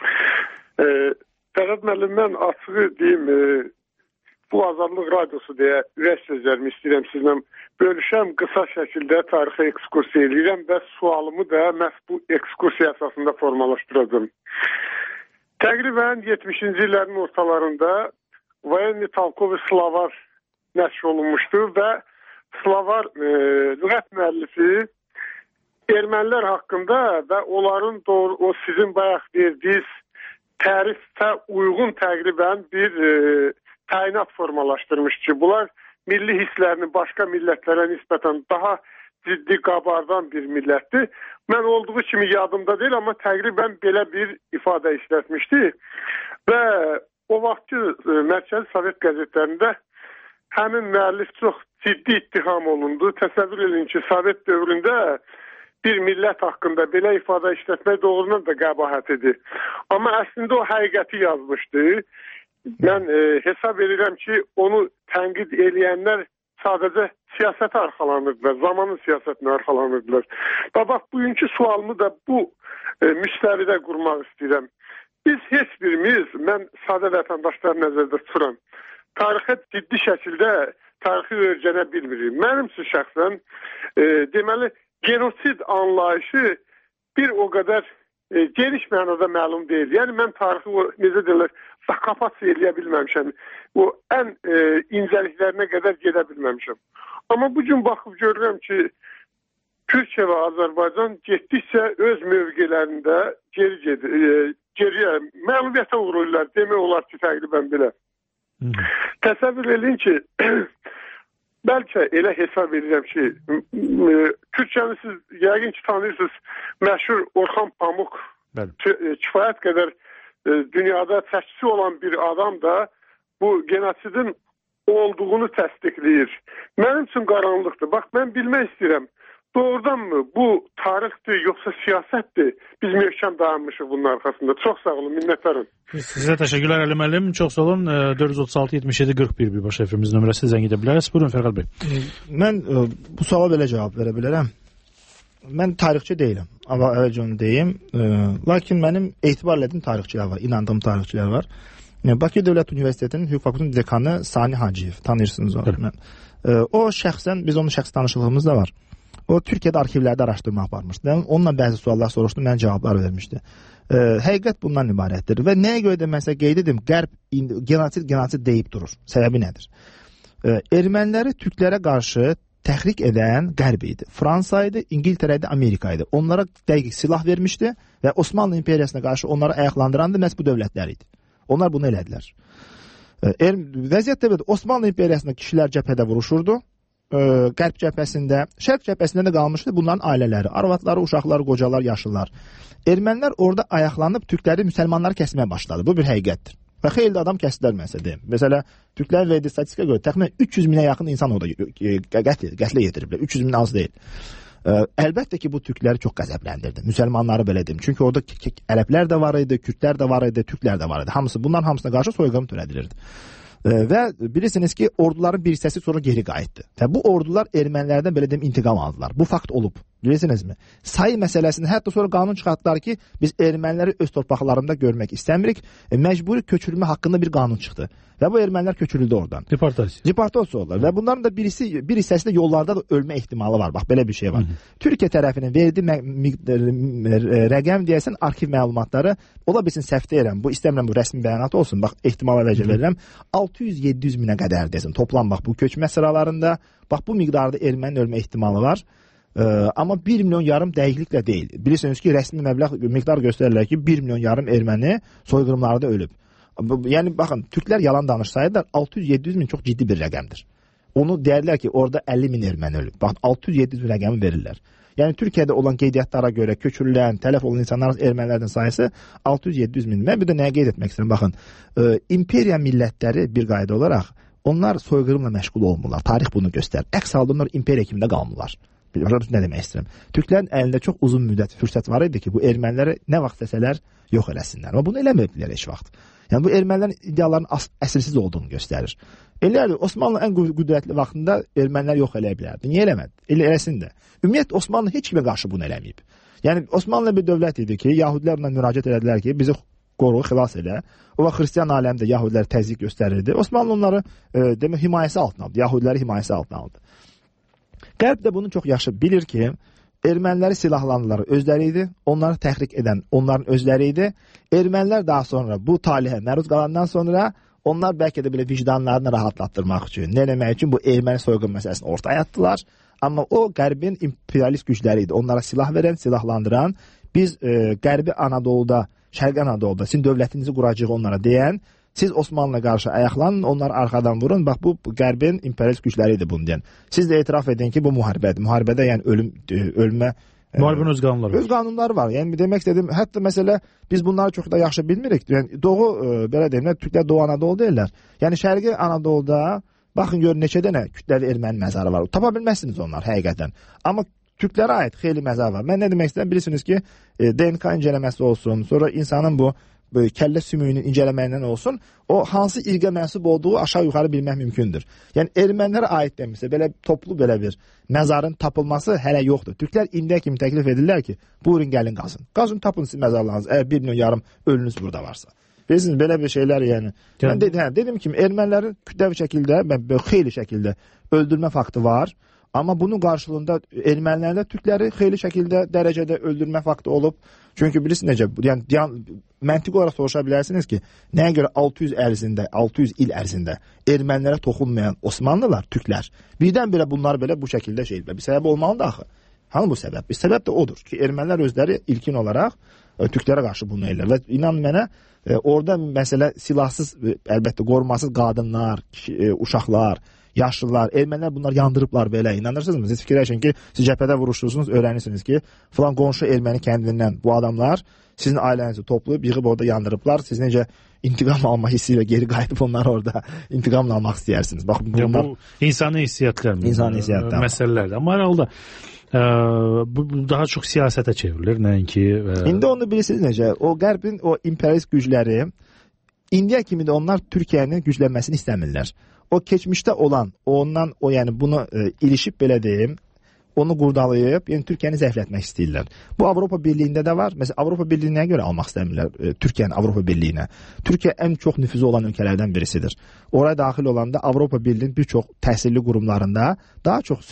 Fərhad müəllim, mən açığı deyim, bu Azadlıq Radiosu deyə ürək sözlərimi istəyirəm sizlə bölüşəm, qısa şəkildə tarixi ekskursiya edirəm və sualımı da məhz bu ekskursiya əsasında formalaşdıracağım. Təqribən 70-ci illərin ortalarında Voyenniy Talkovi Slavar nəşr olunmuşdu və Slavar lüğət müəllifi ermənilər haqqında və onların doğru, o sizin bayaq verdiyiniz tərifə uyğun təqribən bir təyinat formalaşdırmış ki, bunlar milli hisslərini başqa millətlərə nisbətən daha ciddi qabardan bir millətdir. Mən olduğu kimi yadımda deyil, amma təqribən belə bir ifadə işlətmişdi və o vaxtki Mərkəzi Sovet qəzetlərində həmin müəllif çox ciddi ittiham olundu. Təsəvvür edin ki, Sovet dövründə bir millət haqqında belə ifadə işlətmək doğrudan da qəbahət idi. Amma əslində o həqiqəti yazmışdı. Mən hesab edirəm ki, onu tənqid eləyənlər sadəcə siyasətə arxalanırdılar, zamanın siyasətinə arxalanırdılar. Və bax, bugünkü sualımı da bu müstəvidə qurmaq istəyirəm. Biz heç birimiz, mən sadə vətəndaşlar nəzərdə tuturam, tarixə ciddi şəkildə tarixi öyrənə bilmirik. Mənim üçün şəxsən deməli, genosid anlayışı bir o qədər geniş mənada məlum deyil. Yəni, mən tarixi, necə deyirlər, zakapasiya eləyə bilməmişəm. O ən incəliklərinə qədər gedə bilməmişəm. Amma bugün baxıb görürəm ki, Türkiyə və Azərbaycan getdikcə öz mövqelərində geriyə məlumiyyətə uğrayırlar. Demək olar ki, təqribən belə. Təsəvvür edin ki, bəlkə elə hesab edirəm ki, Türkiyəni siz yəqin ki, tanıyırsınız, məşhur Orxan Pamuk kifayət qədər dünyada çəkisi olan bir adam da bu genosidin olduğunu təsdiqləyir. Mənim üçün qaranlıqdır. Bax, mən bilmək istəyirəm, doğrudan mı bu tarixdir, yoxsa siyasətdir? Biz möhkəm dayanmışıq bunun arxasında. Çox sağ olun, minnətdarım. Sizə təşəkkürlər Əli müəllim. Çox sağ olun. 436-77-41 birbaşa efirimiz nömrəsi zəng edə bilərsiniz. Buyurun Fərqad bəy. Mən bu suala belə cavab verə bilərəm. Mən tarixçi deyiləm. Amma əvvəlcə onu deyim. Lakin mənim etibar etdiyim tarixçilər var, inandığım tarixçilər var. Bakı Dövlət Universitetinin Hüquq Fakültəsinin dekanı Sani Hacıyev, tanıyırsınız onu. O şəxsən, biz onun şəxsi tanışlığımız da var. O Türkiyədə arxivlərdə araşdırma aparmışdı. Onunla bəzi suallar soruşdum, mən cavablar vermişdi. Həqiqət bundan ibarətdir və nəyə görə də məsələ qeyd edim, Qərb genosid deyib durur. Səbəbi nədir? Erməniləri türklərə qarşı təhrik edən Qərb idi. Fransa idi, İngiltərə idi, Amerika idi. Onlara dəqiq silah vermişdi və Osmanlı İmperiyasına qarşı onları ayaqlandıran da məhz bu dövlətlər idi. Onlar bunu elədilər. Vəziyyət də belədir. Osmanlı İmperiyasında kişilər cəbhədə vuruşurdu. Qərb cəbhəsində, şərq cəbhəsində də qalmışdı bunların ailələri, arvadları, uşaqları, qocalar, yaşlılar. Ermənilər orada ayaqlanıb türkləri, müsəlmanları kəsməyə başladı. Bu bir həqiqətdir. Və xeyli adam kəsdilər məsələdir. Məsələ, türklərin verdiyi statistikaya görə təxminən 300 minə yaxın insan orada qətlə yetiriblər. 300 min az deyil. Əlbəttə ki, bu türkləri çox qəzəbləndirdi. Müsəlmanları belə deyim. Çünki orada ərəblər də var idi, kürdlər də var idi, türklər də var idi. Bunların hamısına qarşı soyqırım törədilirdi. Və bilirsiniz ki, orduların bir hissəsi sonra geri qayıtdı. Və bu ordular ermənilərdən belə deyim intiqam aldılar. Bu fakt olub. Bilirsinizmi? Sayı məsələsində hətta sonra qanun çıxartdılar ki, biz erməniləri öz torpaqlarında görmək istəmirik. Məcburi köçürülmə haqqında bir qanun çıxdı. Və bu ermənilər köçürüldü oradan. Deportasiya oldular. Və bunların da bir hissəsi də yollarda da ölmə ehtimalı var. Bax, belə bir şey var. Türkiyə tərəfinin verdiyi rəqəm deyəsən arxiv məlumatları, ola bilsin səhv deyirəm. Bu istəmirəm bu rəsmi bəyanat olsun. Bax, ehtimala vəcə verirəm. 600-700 minə qədər desin. Toplam bax bu köçmə sıralarında bax bu miqdarda ermənin ölmə ehtimalı var. Amma 1,5 milyon dəqiqliklə deyil. Bilirsiniz ki, rəsmi miqdar göstərirlər ki, 1,5 milyon erməni soyqırımlarda ölüb. Yəni baxın, türklər yalan danışsaydılar 600-700 min çox ciddi bir rəqəmdir. Onu deyərlər ki, orada 50 min erməni ölüb. Baxın, 600-700 min rəqəmi verirlər. Yəni Türkiyədə olan qeydiyyatlara görə köçürülən, tələf olan insanların ermənilərdən sayısı 600-700 min. Mən bir də nəyə qeyd etmək istəyirəm? Baxın, imperiya millətləri bir qayda olaraq onlar soyqırımla məşğul olmurlar. Tarix bunu göstərir. Əks halda onlar imperiya kimində qalmırlar. Nə demək istəyirəm? Türklərin əlində çox uzun müddət fürsət var idi ki, bu erməniləri nə vaxt desələr yox eləsinlər. Amma bunu eləməyiblər heç vaxt. Yəni bu ermənilərin iddialarının əsilsiz olduğunu göstərir. Elədir, Osmanlı ən qüdrətli vaxtında ermənilər yox eləyə bilərdi. Niyə eləmədi? Eləsin də. Ümumiyyətlə Osmanlı heç kimə qarşı bunu eləməyib. Yəni Osmanlı bir dövlət idi ki, Yahudilər ona müraciət etdilər ki, bizi qoru, xilas elə. O vaxt xristian aləmdə Yahudilərə təzyiq göstərirdi. Osmanlı onları demək himayəsi altına aldı. Yahudiləri himayəsi altına aldı. Qərb də bunu çox yaxşı bilir ki, erməniləri silahlandılar özləri idi, onları təhrik edən onların özləri idi. Ermənilər daha sonra bu talihə məruz qalandan sonra onlar bəlkə də belə vicdanlarını rahatlatdırmaq üçün, nə demək üçün bu erməni soyqırım məsələsini ortaya atdılar. Amma o Qərbin imperialist gücləri idi. Onlara silah verən, silahlandıran, biz Qərbi Anadoluda, Şərqi Anadoluda sizin dövlətinizi quracağıq onlara deyən, siz Osmanlı'na qarşı ayaqlanın, onları arxadan vurun. Bax, bu Qərbin imperialist gücləri idi bunu deyən. Siz də etiraf edin ki, bu müharibədir. Müharibədə yəni ölmə... Müharibin öz qanunları var. Öz qanunları var. Yəni demək istədim, hətta məsələ biz bunları çox da yaxşı bilmirik. Yəni Doğu, belə deyim, Türklər Doğu Anadolu deyirlər. Yəni Şərqi Anadoluda baxın gör neçə dənə kütləvi erməni məzarı var. Tapa bilməzsiniz onlar həqiqətən. Amma Türklərə aid xeyli məzar var. Mən nə demək istəyirəm? Bilirsiniz ki, DNK incələməsi olsun, sonra insanın bu kəllə sümüyünün incələməyindən olsun, o hansı irqə mənsub olduğu aşağı-yuxarı bilmək mümkündür. Yəni ermənilərə aid demişsə, belə toplu belə bir məzarın tapılması hələ yoxdur. Türklər indiyə kimi təklif edirlər ki, buyurun gəlin qazın. Qazın tapın siz məzarlarınız, əgər 1,5 milyon ölünüz burada varsa. Bilirsiniz, belə bir şeylər yəni. Mən dedim ki, ermənilərin kütləvi şəkildə, xeyli şəkildə öldürmə faktı var. Amma bunun qarşılığında ermənilərdə Türkləri xeyli şəkildə dərəcədə öldürmə faktı olub. Çünki bilirsiniz necə, yəni məntiq olaraq soruşa bilərsiniz ki, nəyə görə 600 il ərzində ermənilərə toxunmayan Osmanlılar, Türklər, birdən-birə bunlar belə bu şəkildə şeydir. Bir səbəb olmalıdır axı. Hanı bu səbəb? Bir səbəb də odur ki, ermənilər özləri ilkin olaraq Türklərə qarşı bunu edirlər. Və inan mənə, orada məsələ silahsız, əlbəttə qorumasız qadınlar, uşaqlar, yaşlılar, ermənilər bunlar yandırıblar belə. İnanırsınızmı? Siz fikirləşin ki, siz cəbhədə vuruşursunuz, öyrənirsiniz ki, filan qonşu erməni kəndindən bu adamlar sizin ailənizi toplayıb, yığıb orada yandırıblar. Siz necə intiqam alma hissi ilə geri qayıdıb onları orada intiqamla almaq istəyirsiniz. Bax, bunlar bu insani hissiyatlar, məsələlərdir. Amma hər halda bu daha çox siyasətə çevrilir, nəinki... İndi onu bilirsiniz necə, o Qərbin o imperialist gücləri indiyə kimi də onlar Türkiyənin güclənməsini istəmirlər. O keçmişdə olan, yəni bunu ilişib belə deyim, onu qurdalayıb, yəni Türkiyəni zəiflətmək istəyirlər. Bu Avropa Birliyində də var. Məsələn, Avropa Birliyinə görə almaq istəmirlər Türkiyəni Avropa Birliyinə. Türkiyə ən çox nüfuzu olan ölkələrdən birisidir. Oraya daxil olanda Avropa Birliyinin bir çox təhsilli qurumlarında daha çox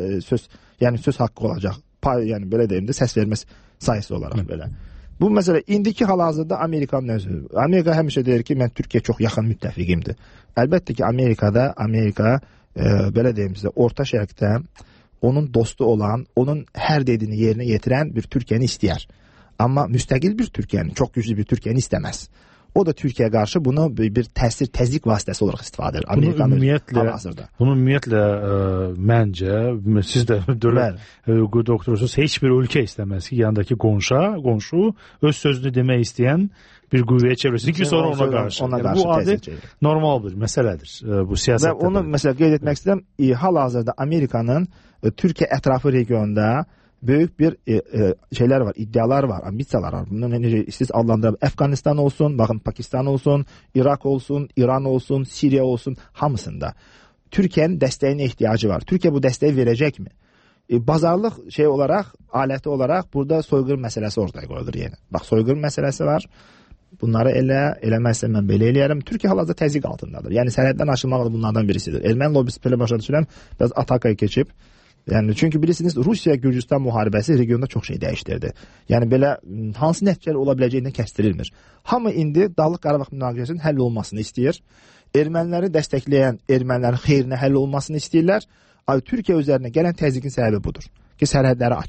söz haqqı olacaq. Yəni belə deyim də səs vermə sayısı olaraq belə. Bu məsələ indiki hal-hazırda Amerikanın özü. Amerika həmişə deyir ki, mən Türkiyə çox yaxın müttəfiqimdir. Əlbəttə ki, Amerika belə deyim sizə, Orta Şərqdə onun dostu olan, onun hər dediyini yerinə yetirən bir Türkiyəni istəyər. Amma müstəqil bir Türkiyəni, çox güclü bir Türkiyəni istəməz. O da Türkiyəyə qarşı bunu bir təzyiq vasitəsi olaraq istifadə edir. Bunu ümumiyyətlə məncə, siz də dövlət hüququ doktorsunuz, heç bir ölkə istəməz ki, yanındakı qonşu öz sözünü demək istəyən bir qüvvəyə çevrilsin ki, sonra ona qarşı. Bu adi normal bir məsələdir bu siyasətdə. Və onu məsələ qeyd etmək istəyirəm, hal-hazırda Amerikanın Türkiyə ətrafı regionda böyük bir şeylər var, iddialar var, ambisiyalar var. Bunu necə siz adlandırıb, Əfqanistan olsun, baxın Pakistan olsun, İraq olsun, İran olsun, Siriya olsun, hamısında Türkiyənin dəstəyinə ehtiyacı var. Türkiyə bu dəstəyi verəcəkmi? Bazarlıq şey olaraq, aləti olaraq burada soyqırım məsələsi ortaya qoyulur yenə. Bax, soyqırım məsələsi var. Bunları eləməzsə mən belə eləyərəm. Türkiyə hal-hazırda təzyiq altındadır. Yəni sərhəddən aşılmaq da bunlardan birisidir. Erməni lobbisi belə başa düşürəm, biraz atakaya keçib. Yəni çünki bilirsiniz Rusiya-Gürcüstan müharibəsi regionda çox şey dəyişdirdi. Yəni belə hansı nəticələr ola biləcəyindən kəsdirilmir. Hamı indi Dağlıq Qarabağ münaqişəsinin həll olmasını istəyir. Erməniləri dəstəkləyən ermənilərin xeyrinə həll olmasını istəyirlər. Türkiyə üzərinə gələn təzyiqin səbəbi budur ki, sərhədləri açın.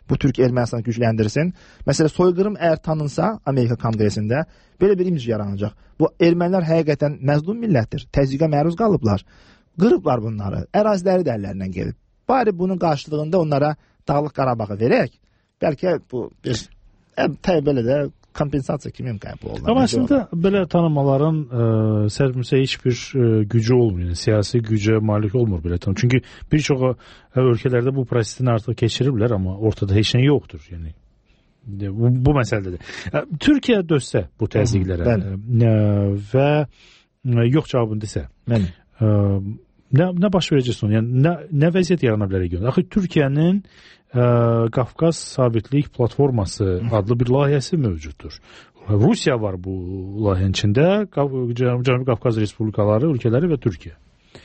Bu Türk Ermənistanı gücləndirsin. Məsələn, soyqırım əgər tanınsa Amerika Konqresində belə bir imaj yaranacaq. Bu ermənilər həqiqətən məzlum millətdir. Təzyiqə məruz qalıblar. Qırıblar bunları. Əraziləri də əllərindən gedib. Bari bunun qarşılığında onlara Dağlıq Qarabağı verək. Bəlkə bu bir belə də kompensasiya kimi qəbul olunur. Amma əslində belə tanınmaların sərfimsə heç bir gücü olmuyor. Siyasi gücə malik olmur belə tanım. Çünki bir çox ölkələrdə bu prosesini artıq keçiriblər, amma ortada heç nə yoxdur. Yəni bu məsələdədir. Türkiyə dözsə bu təzyiqlərə və yox cavabını desə, nə baş verəcək sonra? Yəni nə vəziyyət yarana bilər regionda? Axı Türkiyənin Qafqaz Sabitlik Platforması adlı bir layihəsi mövcuddur. Rusiya var bu layihənin içində, Cənubi Qafqaz Respublikaları, ölkələri və Türkiyə.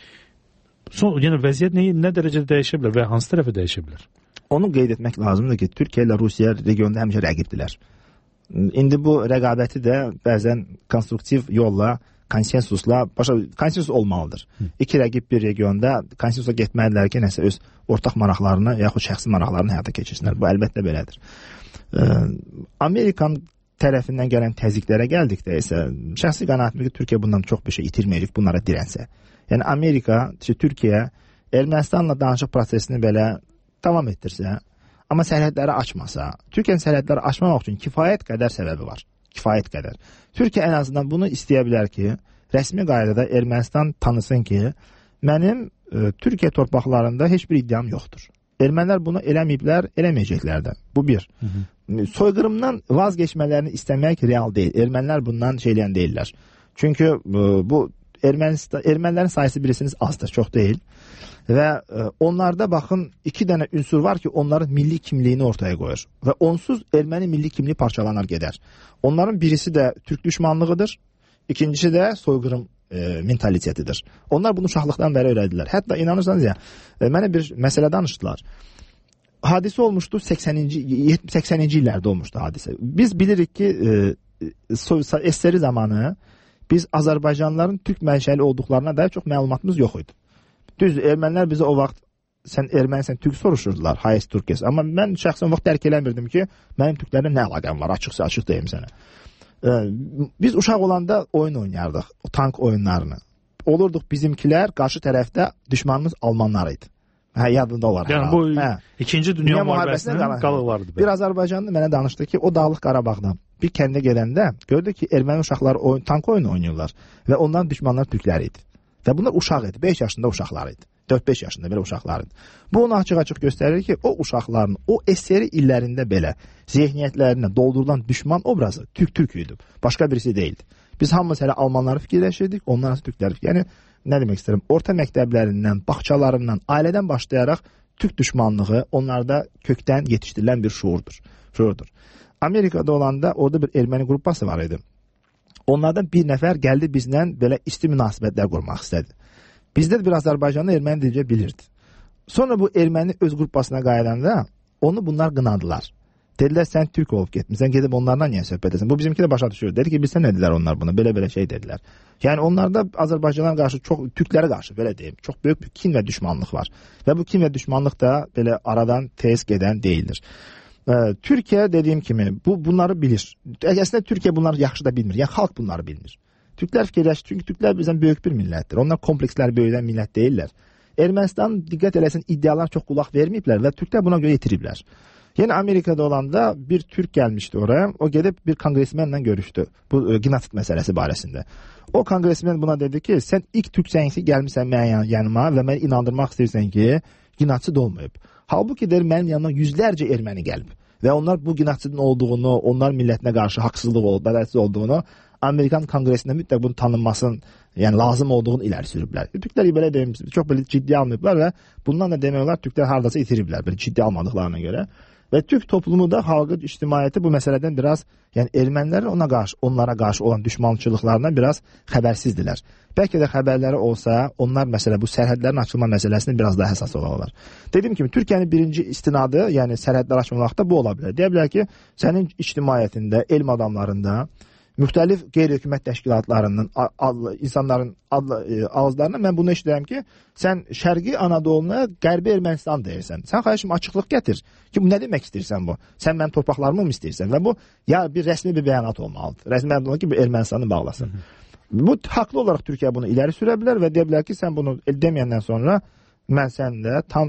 Yəni vəziyyət nə dərəcədə dəyişə bilər və hansı tərəfə dəyişə bilər? Onu qeyd etmək lazımdır ki, Türkiyə ilə Rusiya regionda həmişə rəqibdilər. İndi bu rəqabəti də bəzən konstruktiv yolla, konsensusla, konsensus olmalıdır. İki rəqib bir regionda konsensusa getməlidirlər ki, nəsə öz ortaq maraqlarını yaxud şəxsi maraqlarını həyata keçirsinlər. Bu əlbəttə belədir. Amerikan tərəfindən gələn təzyiqlərə gəldikdə isə şəxsi qənaətimdir ki, Türkiyə bundan çox bir şey itirməyəcək, bunlara dirənsə. Yəni Amerika, Türkiyə Ermənistanla danışıq prosesini belə davam etdirsə, amma sərhədləri açmasa, Türkiyənin sərhədləri açmamaq üçün kifayət qədər səbəbi var. Kifayət qədər. Türkiyə ən azından bunu istəyə bilər ki, rəsmi qaydada Ermənistan tanısın ki, mənim Türkiyə torpaqlarında heç bir iddiam yoxdur. Ermənilər bunu eləməyiblər, eləməyəcəklər də. Bu bir. Soyqırımdan vazgeçmələrini istəmək real deyil. Ermənilər bundan şeyləyən deyirlər. Çünki bu ermənilərin sayısı bilirsiniz azdır, çox deyil. Və onlarda baxın iki dənə ünsur var ki, onların milli kimliyini ortaya qoyur. Və onsuz erməni milli kimliyi parçalanar gedər. Onların birisi də türk düşmanlığıdır, ikincisi də soyqırım mentalitetidir. Onlar bunu uşaqlıqdan bəri öyrədilər. Hətta inanırsanız ya, mənə bir məsələ danışdılar. Hadisə olmuşdu 80-ci illərdə olmuşdu hadisə. Biz bilirik ki, SSR zamanı biz Azərbaycanlıların türk mənşəli olduqlarına dair çox məlumatımız yox idi. Düz, ermənilər bizə o vaxt sən ermənisən türk soruşurdular, hayes türkes. Amma mən şəxsən vaxt dərk eləmirdim ki, mənim türklərlə nə əlaqəm var, açıq deyim sənə. Biz uşaq olanda oyun oynayardıq, o tank oyunlarını. Olurduq bizimkilər, qarşı tərəfdə düşmanımız Almanlar idi. Yadında olar. Yəni bu İkinci Dünya müharibəsinin qalıqlarıdır. Bir Azərbaycanlı mənə danışdı ki, o Dağlıq Qarabağdan bir kəndə gedəndə gördü ki, erməni uşaqlar tank oyunu oynayırlar və onların düşmanlar türklər idi. Və bunlar uşaq idi, 5 yaşında uşaqlar idi. 4-5 yaşında belə uşaqlar idi. Bu onu açıq-açıq göstərir ki, o uşaqların o SSR illərində belə zehniyyətlərinə doldurulan düşman obrazı türk idi. Başqa birisi deyildi. Biz hamımız hələ Almanları fikirləşirdik, onlar türkləri. Yəni nə demək istəyirəm? Orta məktəblərindən, bağçalarından, ailədən başlayaraq türk düşmanlığı onlarda kökdən yetişdirilən bir şuurdur. Amerikada olanda orada bir erməni qrupası var idi. Onlardan bir nəfər gəldi bizlə belə isti münasibətlər qurmaq istədi. Bizdə bir Azərbaycanlı erməni dilcə bilirdi. Sonra bu erməni öz qrupasına qayıdanda onu bunlar qınadılar. Dedilər, sən türk olub getmişsən, gedib onlarla niyə söhbət etsin? Bu bizimki də başa düşür. Dedi ki, bilsən nə dedilər onlar buna? Belə şey dedilər. Yəni onlarda Azərbaycanlara qarşı, türklərə qarşı belə deyim, çox böyük bir kin və düşmanlıq var. Və bu kin və düşmanlıq da belə aradan tez gedən deyildir. Türkiyə dediyim kimi bunları bilir. Əslində Türkiyə bunları yaxşı da bilmir. Yəni xalq bunları bilmir. Türklər fikirləşir, çünki türklər bizdən böyük bir millətdir. Onlar komplekslər böyüdən millət deyirlər. Ermənistan diqqət eləsin iddialar çox qulaq verməyiblər və türklər buna görə yetiriblər. Yəni Amerikada olanda bir türk gəlmişdi oraya. O gedib bir konqresmenlə görüşdü. Bu genosid məsələsi barəsində. O konqresmen buna dedi ki, sən ilk türksən ki, gəlmisən mənim yanıma və məni inandırmaq istəyirsən ki, genosid olmayıb. Halbuki deyir, mənim yanıma yüzlərcə erməni gəlib. Və onlar bu genosidin olduğunu, onlar millətinə qarşı haqsızlıq olub, bədəlsiz olduğunu Amerikan konqresində mütləq bunu tanınmasın, yəni lazım olduğunu iləri sürüblər. Türklər belə deyim, çox belə ciddi almayıblar və bundan da demək olar Türklər hardasa itiriblər, belə ciddi almadıqlarına görə. Və Türk toplumu da, xalqı, ictimaiyyəti bu məsələdən biraz, yəni ermənilərin onlara qarşı olan düşmançılıqlarından biraz xəbərsizdilər. Bəlkə də xəbərləri olsa, onlar məsələ bu sərhədlərin açılma məsələsini biraz daha həssas olarlar. Dediyim kimi, Türkiyənin birinci istinadı, yəni sərhədlər açmaqda bu ola bilər. Deyə bilər ki, sənin ictimaiyyətində, elm adamlarında müxtəlif qeyri-hökumət təşkilatlarının insanların ağızlarına mən bunu eşidirəm ki, sən Şərqi Anadoluna Qərbi Ermənistan deyirsən. Sən xahişim açıqlıq gətir ki, bu nə demək istəyirsən bu? Sən mənim torpaqlarımı mı istəyirsən? Və bu ya bir rəsmi bir bəyanat olmalıdır. Rəsmi bəyanat olmalıdır ki, bu Ermənistanı bağlasın. Bu haqlı olaraq Türkiyə bunu iləri sürə bilər və deyə bilər ki, sən bunu deməyəndən sonra mən səninlə tam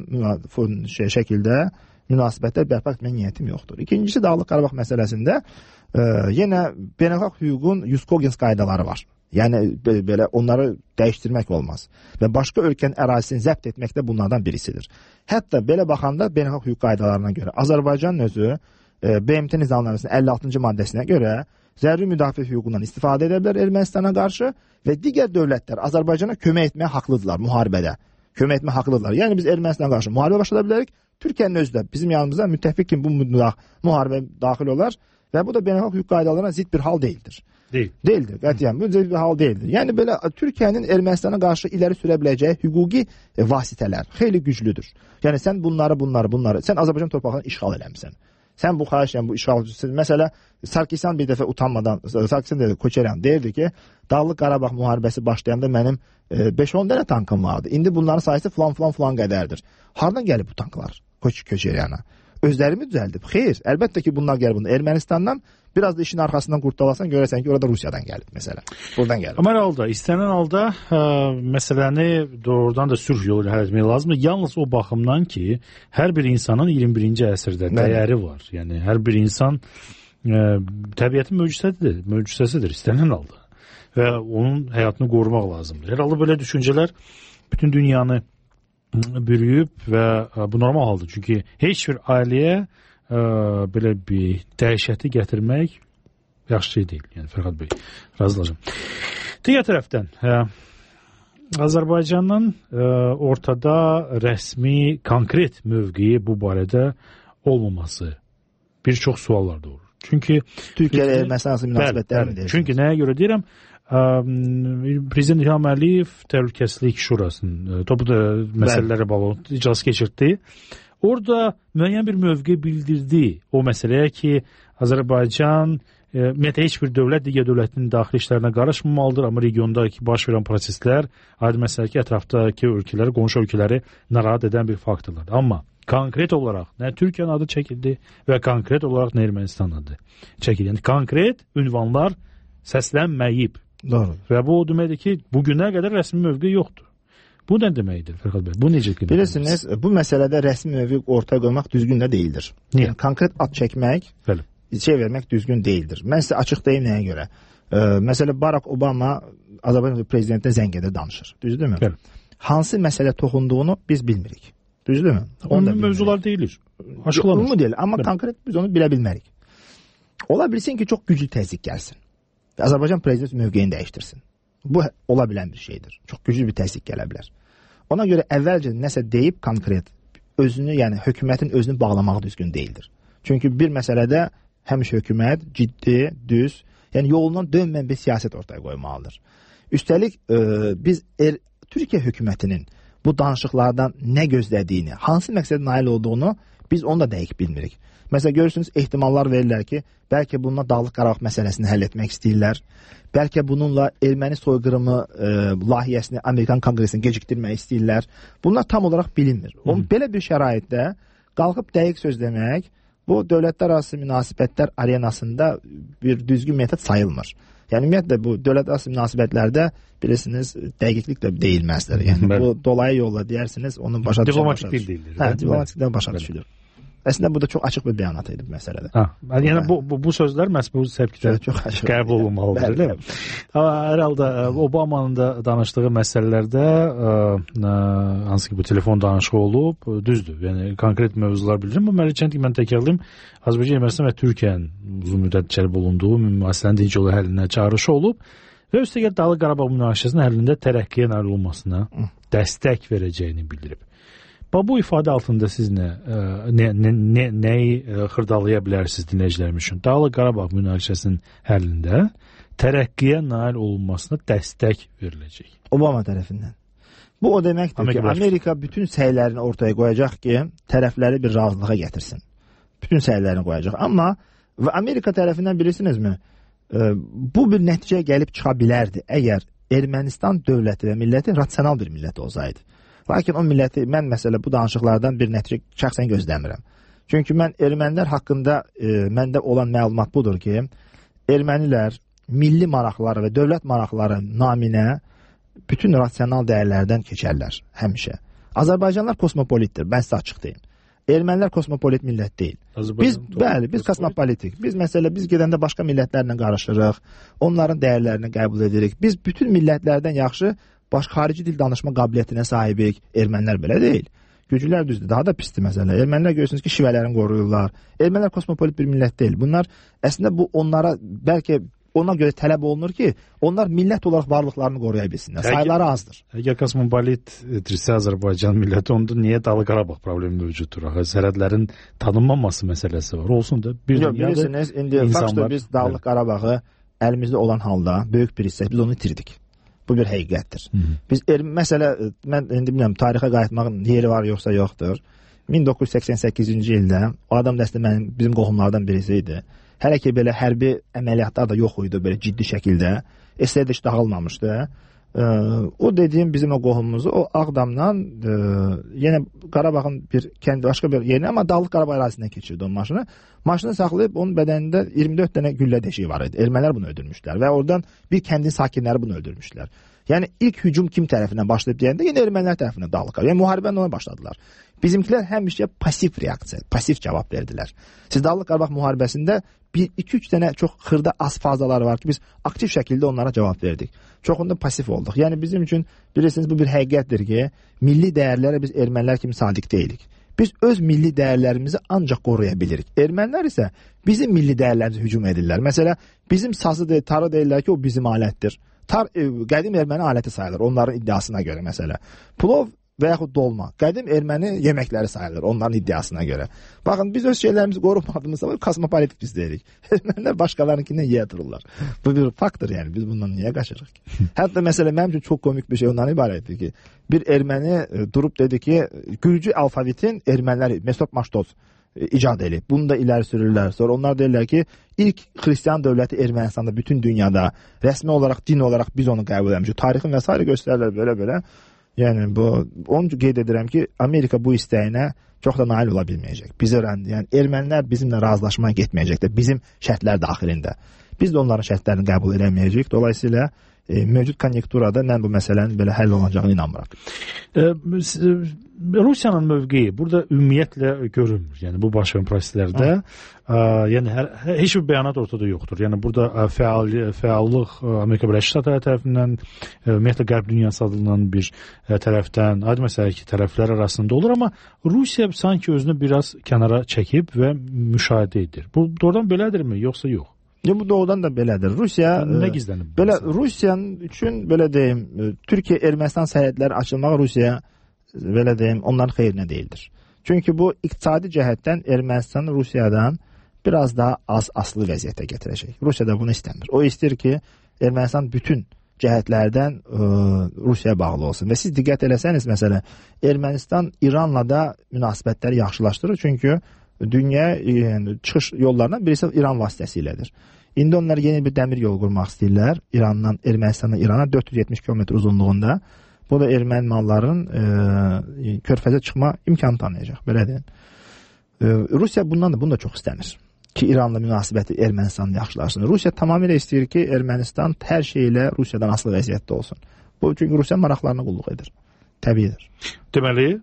şəkildə münasibətlər bərpa etmə niyyətim yoxdur. İkincisi Dağlıq Qarabağ məsələsində yenə beynəlxalq hüququn Yuskogins qaydaları var. Yəni belə onları dəyişdirmək olmaz. Və başqa ölkənin ərazisini zəbt etmək də bunlardan birisidir. Hətta belə baxanda beynəlxalq hüquq qaydalarına görə Azərbaycanın özü BMT Nizamnaməsinin 56-cı maddəsinə görə zəruri müdafiə hüququndan istifadə edə bilər Ermənistana qarşı və digər dövlətlər Azərbaycana kömək etməyə haqlıdırlar müharibədə. Kömək etmə haqlıdırlar. Yəni biz Ermənistana qarşı müharibə başlada bilərik. Türkiyənin özü də bizim yanımıza müttəfiq kimi bu müharibə daxil olar və bu da beynəlxalq hüquq qaydalarına zidd bir hal deyildir. Deyildir. Qətiyyən bu zidd bir hal deyildir. Yəni belə Türkiyənin Ermənistana qarşı iləri sürə biləcəyi hüquqi vasitələr xeyli güclüdür. Yəni sən bunları sən Azərbaycan torpaqlarını işğal eləmisən. Sən bu xahişlə bu işğal məsələ Sarkisyan bir dəfə utanmadan Sarkisyan dedi Koçeryan deyirdi ki, Dağlıq Qarabağ müharibəsi başlayanda mənim 5-10 dənə tankım vardı. İndi bunların sayısı falan qədərdir. Hardan gəlib bu tanklar Koçeryana? Özlərimi düzəldib. Xeyr, əlbəttə ki bunlar gəlib bunlar. Ermənistandan biraz da işin arxasından qurtalasan görərsən ki orada Rusiyadan gəlib məsələ. Buradan gəlib. Amma halda istənilən halda məsələni doğrudan da sülh yolu ilə həll etmək lazımdır. Yalnız o baxımdan ki, hər bir insanın 21-ci əsrdə dəyəri var. Yəni hər bir insan təbiətin möcüzəsidir istənilən halda. Və onun həyatını qorumaq lazımdır. Hər halda belə düşüncələr bütün dünyanı bürüyüb və bu normal haldır. Çünki heç bir ailəyə belə bir dəhşəti gətirmək yaxşı şey deyil. Yəni Fərhad bəy, razılaşım. Digər tərəfdən Azərbaycanın ortada rəsmi, konkret mövqeyi bu barədə olmaması bir çox suallar doğurur. Çünki Türkiyə ilə Ermənistan arasında münasibətlər deyir. Çünki nəyə görə deyirəm? Prezident İlham Əliyev Təhlükəsizlik Şurasının toplu məsələləri bağlı iclas keçirtdi. Orada müəyyən bir mövqe bildirdi o məsələyə ki, Azərbaycan ümumiyyətlə heç bir dövlət digər dövlətin daxili işlərinə qarışmamalıdır, amma regiondakı baş verən proseslər aydın məsələ ki, ətrafdakı ölkələri, qonşu ölkələri narahat edən bir faktorlardır. Amma konkret olaraq nə Türkiyənin adı çəkildi və konkret olaraq nə Ermənistan adı çəkildi. Yəni konkret ünvanlar səslənməyib. Doğru. Və bu o deməkdir ki, bugünə qədər rəsmi mövqe yoxdur. Bu nə deməkdir Fərhad bəy? Bu necə qiymətlənirsiniz? Bilirsiniz, bu məsələdə rəsmi mövqe ortaya qoymaq düzgün də deyildir. Niyə? Yəni, konkret ad çəkmək, şey vermək düzgün deyildir. Mən sizə açıq deyim nəyə görə. Məsələ Barack Obama Azərbaycan prezidentinə zəng edə danışır. Düzdürmü? Bəli. Hansı məsələ toxunduğunu biz bilmirik. Düzdürmü? Onun mövzular deyilir. Açıqlanır. Onu deyil, amma konkret biz onu bilə bilmərik. Ola bilsin ki, çox güclü təzyiq gəlsin. Azərbaycan prezidenti mövqeyini dəyişdirsin. Bu ola bilən bir şeydir. Çox güclü bir təzyiq gələ bilər. Ona görə əvvəlcə nəsə deyib konkret özünü, yəni hökumətin özünü bağlamaq düzgün deyildir. Çünki bir məsələdə həmişə hökumət ciddi, düz, yəni yolundan dönməyən bir siyasət ortaya qoymalıdır. Üstəlik biz Türkiyə hökumətinin bu danışıqlardan nə gözlədiyini, hansı məqsədə nail olduğunu biz onu da dəqiq bilmirik. Məsələn, görürsünüz, ehtimallar verirlər ki, bəlkə bununla Dağlıq Qarabağ məsələsini həll etmək istəyirlər. Bəlkə bununla erməni soyqırımı layihəsini Amerikan Konqresini gecikdirmək istəyirlər. Bunlar tam olaraq bilinmir. Belə bir şəraitdə qalxıb dəqiq söz demək, bu dövlətlər arası münasibətlər arenasında bir düzgün metod sayılmır. Yəni ümumiyyətlə bu dövlətlərarası münasibətlərdə bilirsiniz dəqiqlik də deyilməzdir. Yəni bu dolayı yolla deyərsiniz, onun başa düşülür. Diplomatik dil deyilir. Hə, diplomatikdən başa düşülür. Əslində burada çox açıq bir bəyanat idi bu məsələdə. Yəni bu sözlər məhz bu səbkidə qəbul olunmalıdır, elə mi? Hər halda Obamanın da danışdığı məsələlərdə hansı ki bu telefon danışığı olub, düzdür. Yəni konkret mövzular bildirim. Bu mərcəndə mən təkrarlayım. Azərbaycan, Ermənistan və Türkiyənin uzun müddət cəlb olunduğu müasirənin dinc yolu həllinə çağırışı olub və üstəgəl Dağlıq Qarabağ münaqişəsinin həllində tərəqqiyə nail olmasına dəstək verəcəyini bildirib. Bu ifadə altında siz nəyi xırdalaya bilərsiniz dinləyicilərimiz üçün? Dağlıq Qarabağ münaqişəsinin həllində tərəqqiyə nail olunmasına dəstək veriləcək. Obama tərəfindən. Bu o deməkdir ki, Amerika bütün səylərini ortaya qoyacaq ki, tərəfləri bir razılığa gətirsin. Bütün səylərini qoyacaq. Amma və Amerika tərəfindən bilirsinizmi, bu bir nəticəyə gəlib çıxa bilərdi əgər Ermənistan dövləti və milləti rasional bir millət olsaydı. Lakin o milləti mən məsələ bu danışıqlardan bir nəticə şəxsən gözləmirəm. Çünki mən ermənilər haqqında məndə olan məlumat budur ki, ermənilər milli maraqları və dövlət maraqları naminə bütün rasional dəyərlərdən keçərlər həmişə. Azərbaycanlılar kosmopolitdir, mən sizə açıq deyim. Ermənilər kosmopolit millət deyil. Biz kosmopolitik. Biz gedəndə başqa millətlərlə qarışırıq, onların dəyərlərini qəbul edirik. Biz bütün millətlərdən yaxşı xarici dil danışma qabiliyyətinə sahibik. Ermənilər belə deyil. Güclülər düzdür, daha da pisdir məsələ. Ermənilər görürsünüz ki, şivələrini qoruyurlar. Ermənilər kosmopolit bir millət deyil. Bunlar əslində bu onlara bəlkə ona görə tələb olunur ki, onlar millət olaraq varlıqlarını qoruya bilsinlər. Sayıları azdır. Əgər kosmopolitdirsə Azərbaycan milləti, onda niyə Dağlıq Qarabağ problemi mövcuddur? Sərhədlərin tanınmaması məsələsi var. Olsun da bir bilirsiniz, indi faktör biz Dağlıq Qarabağı əlimizdə olan halda böyük bir hissə biz onu itirdik. Bu bir həqiqətdir. Biz məsələ mən indi bilmirəm tarixə qayıtmağın yeri var yoxsa yoxdur. 1988-ci ildə o adam da əslində bizim qohumlardan birisi idi. Hələ ki belə hərbi əməliyyatlar da yox idi belə ciddi şəkildə. SSR heç dağılmamışdı. O dediyim bizim o qohumumuzu o Ağdamdan yenə Qarabağın bir kəndi başqa bir yerinə, amma Dağlıq Qarabağ ərazisindən keçirdi o maşını. Maşını saxlayıb onun bədənində 24 dənə güllə deşiyi var idi. Ermənilər bunu öldürmüşlər və oradan bir kəndin sakinləri bunu öldürmüşlər. Yəni ilk hücum kim tərəfindən başlayıb deyəndə yenə ermənilər tərəfindən Dağlıq Qarabağ. Yəni müharibəni ona başladılar. Bizimkilər həmişə pasif reaksiya, pasif cavab verdilər. Siz Dağlıq Qarabağ müharibəsində 2-3 dənə çox xırda az fazaları var ki, biz aktiv şəkildə onlara cavab verdik. Çoxunda pasif olduq. Yəni bizim üçün bilirsiniz bu bir həqiqətdir ki, milli dəyərlərə biz ermənilər kimi sadiq deyilik. Biz öz milli dəyərlərimizi ancaq qoruya bilirik. Ermənilər isə bizim milli dəyərlərimizə hücum edirlər. Məsələn, bizim sazı deyil, tarı deyirlər ki, o bizim alətdir. Tar qədim erməni aləti sayılır onların iddiasına görə məsələ. Plov və yaxud dolma qədim erməni yeməkləri sayılır onların iddiasına görə. Baxın, biz öz şeylərimizi qorumadığımızda kosmopolitik biz deyirik. Ermənilər başqalarınkindən yeyətdirlər. Bu bir faktdır, yəni biz bundan niyə qaçırıq ki? Hətta məsələ mənim üçün çox komik bir şey ondan ibarətdir ki, bir erməni durub dedi ki, Gürcü alfabetin ermənilər Mesop Maştoz icad edib. Bunu da iləri sürürlər. Sonra onlar deyirlər ki, ilk xristian dövləti Ermənistanda bütün dünyada rəsmi olaraq, din olaraq biz onu qəbul etmişik. Tarixin və s. göstərirlər belə-belə. Yəni onun üçün qeyd edirəm ki, Amerika bu istəyinə çox da nail ola bilməyəcək. Biz öyrəndik. Yəni ermənilər bizimlə razılaşmaya getməyəcəklər. Bizim şərtlər daxilində. Biz də onların şərtlərini qəbul edəməyəcəyik. Dolayısıyla mövcud konjunkturada mən bu məsələnin belə həll olacağına inanmıram. Rusiyanın mövqeyi burada ümumiyyətlə görünmür. Yəni bu baş verən proseslərdə yəni heç bir bəyanat ortada yoxdur. Yəni burada fəallıq Amerika Birləşmiş Ştatları tərəfindən, ümumiyyətlə Qərb dünyası adlanan bir tərəfdən, aydın məsələ ki, tərəflər arasında olur, amma Rusiya sanki özünü biraz kənara çəkib və müşahidə edir. Bu doğrudan belədirmi, yoxsa yox? Bu doğrudan da belədir. Rusiya nə gizlənib? Belə Rusiyanın üçün belə deyim, Türkiyə Ermənistan sərhədləri açılmağı Rusiya belə deyim, onların xeyrinə deyildir. Çünki bu iqtisadi cəhətdən Ermənistan Rusiyadan biraz daha az asılı vəziyyətə gətirəcək. Rusiya da bunu istəmir. O istəyir ki, Ermənistan bütün cəhətlərdən Rusiyaya bağlı olsun. Və siz diqqət eləsəniz, məsələn, Ermənistan İranla da münasibətləri yaxşılaşdırır. Çünki dünya çıxış yollarından birisi İran vasitəsilədir. İndi onlar yeni bir dəmir yolu qurmaq istəyirlər. İrandan, Ermənistandan İrana 470 km uzunluğunda. Bu da erməni malların körfəzə çıxma imkanı tanıyacaq. Belə deyin. Rusiya bunu da çox istəmir ki, İranla münasibəti Ermənistanla yaxşılaşsın. Rusiya tamamilə istəyir ki, Ermənistan hər şeylə Rusiyadan asılı vəziyyətdə olsun. Bu çünki Rusiya maraqlarına qulluq edir. Təbiidir. Deməli,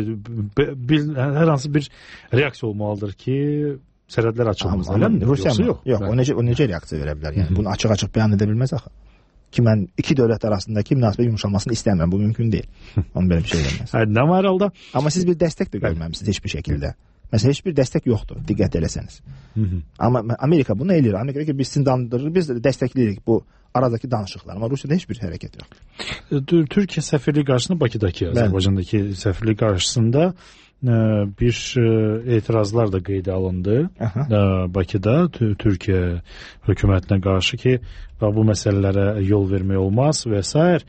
hər hansı bir reaksiya olmalıdır ki, sərhədlər açılmalıdır. Rusiya mı? Yox, o necə reaksiya verə bilər? Yəni bunu açıq-açıq bəyan edə bilməz axı. Ki mən iki dövlət arasındakı münasibət yumuşalmasını istəmirəm. Bu mümkün deyil. Onun belə bir şey verməz. Nə var halda? Amma siz bir dəstək də görməmisiniz heç bir şəkildə. Məsələn, heç bir dəstək yoxdur, diqqət eləsəniz. Amma Amerika bunu eləyir. Amerika ki, biz sizin dandırır, biz dəstəkləyirik bu aradakı danışıqlar. Amma Rusiyada heç bir hərəkət yox. Türkiyə səfirliyi qarşısında, Bakıdakı, Azərbaycandakı səfirliyi qarşısında bir etirazlar da qeydə alındı. Bakıda Türkiyə hökumətinə qarşı ki, bu məsələlərə yol vermək olmaz və s.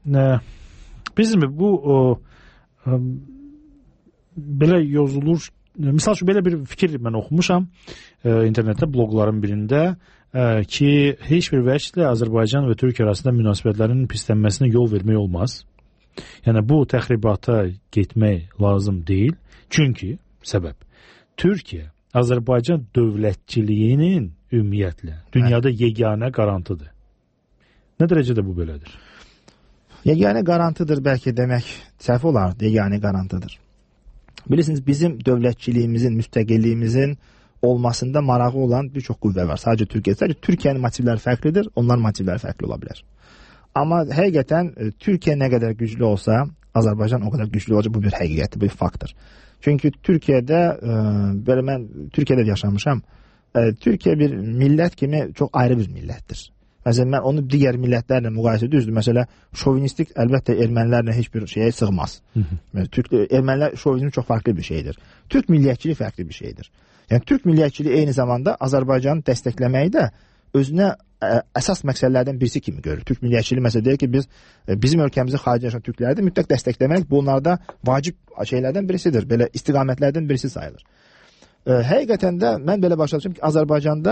Bizim bu belə yozulur misal üçün belə bir fikir mən oxumuşam internetdə, bloqların birində ki, heç bir vəclə Azərbaycan və Türkiyə arasında münasibətlərin pislənməsinə yol vermək olmaz. Yəni bu təxribata getmək lazım deyil. Çünki səbəb Türkiyə Azərbaycan dövlətçiliyinin ümumiyyətlə dünyada yeganə qarantıdır. Nə dərəcədə bu belədir? Yeganə qarantıdır bəlkə demək səhv olar, yeganə qarantıdır. Bilirsiniz, bizim dövlətçiliyimizin, müstəqilliyimizin olmasında marağı olan bir çox qüvvə var. Sadəcə Türkiyənin motivləri fərqlidir, onların motivləri fərqli ola bilər. Amma həqiqətən Türkiyə nə qədər güclü olsa, Azərbaycan o qədər güclü olacaq, bu bir həqiqətdir, bu bir faktdır. Çünki Türkiyədə, belə mən Türkiyədə yaşamışam, Türkiyə bir millət kimi çox ayrı bir millətdir. Məsələn, mən onu digər millətlərlə müqayisə düzdür. Məsələn, şovinistik əlbəttə ermənilərlə heç bir şeyə sığmaz. Ermənilər şovinizm çox farklı bir şeydir. Türk milliyyətçiliyi fərqli bir şeydir. Yəni, Türk milliyyətçiliyi eyni zamanda Azərbaycanı dəstəkləməyi də özünə əsas məqsədlərdən birisi kimi görür. Türk milliyyətçiliyi məsələ deyir ki, bizim ölkəmizi xarici yaşayan türkləri də mütləq dəstəkləmək bunlarda vacib şeylərdən birisidir. Belə istiqamətlərdən birisi sayılır. Həqiqətən də mən belə başa düşürəm ki, Azərbaycanda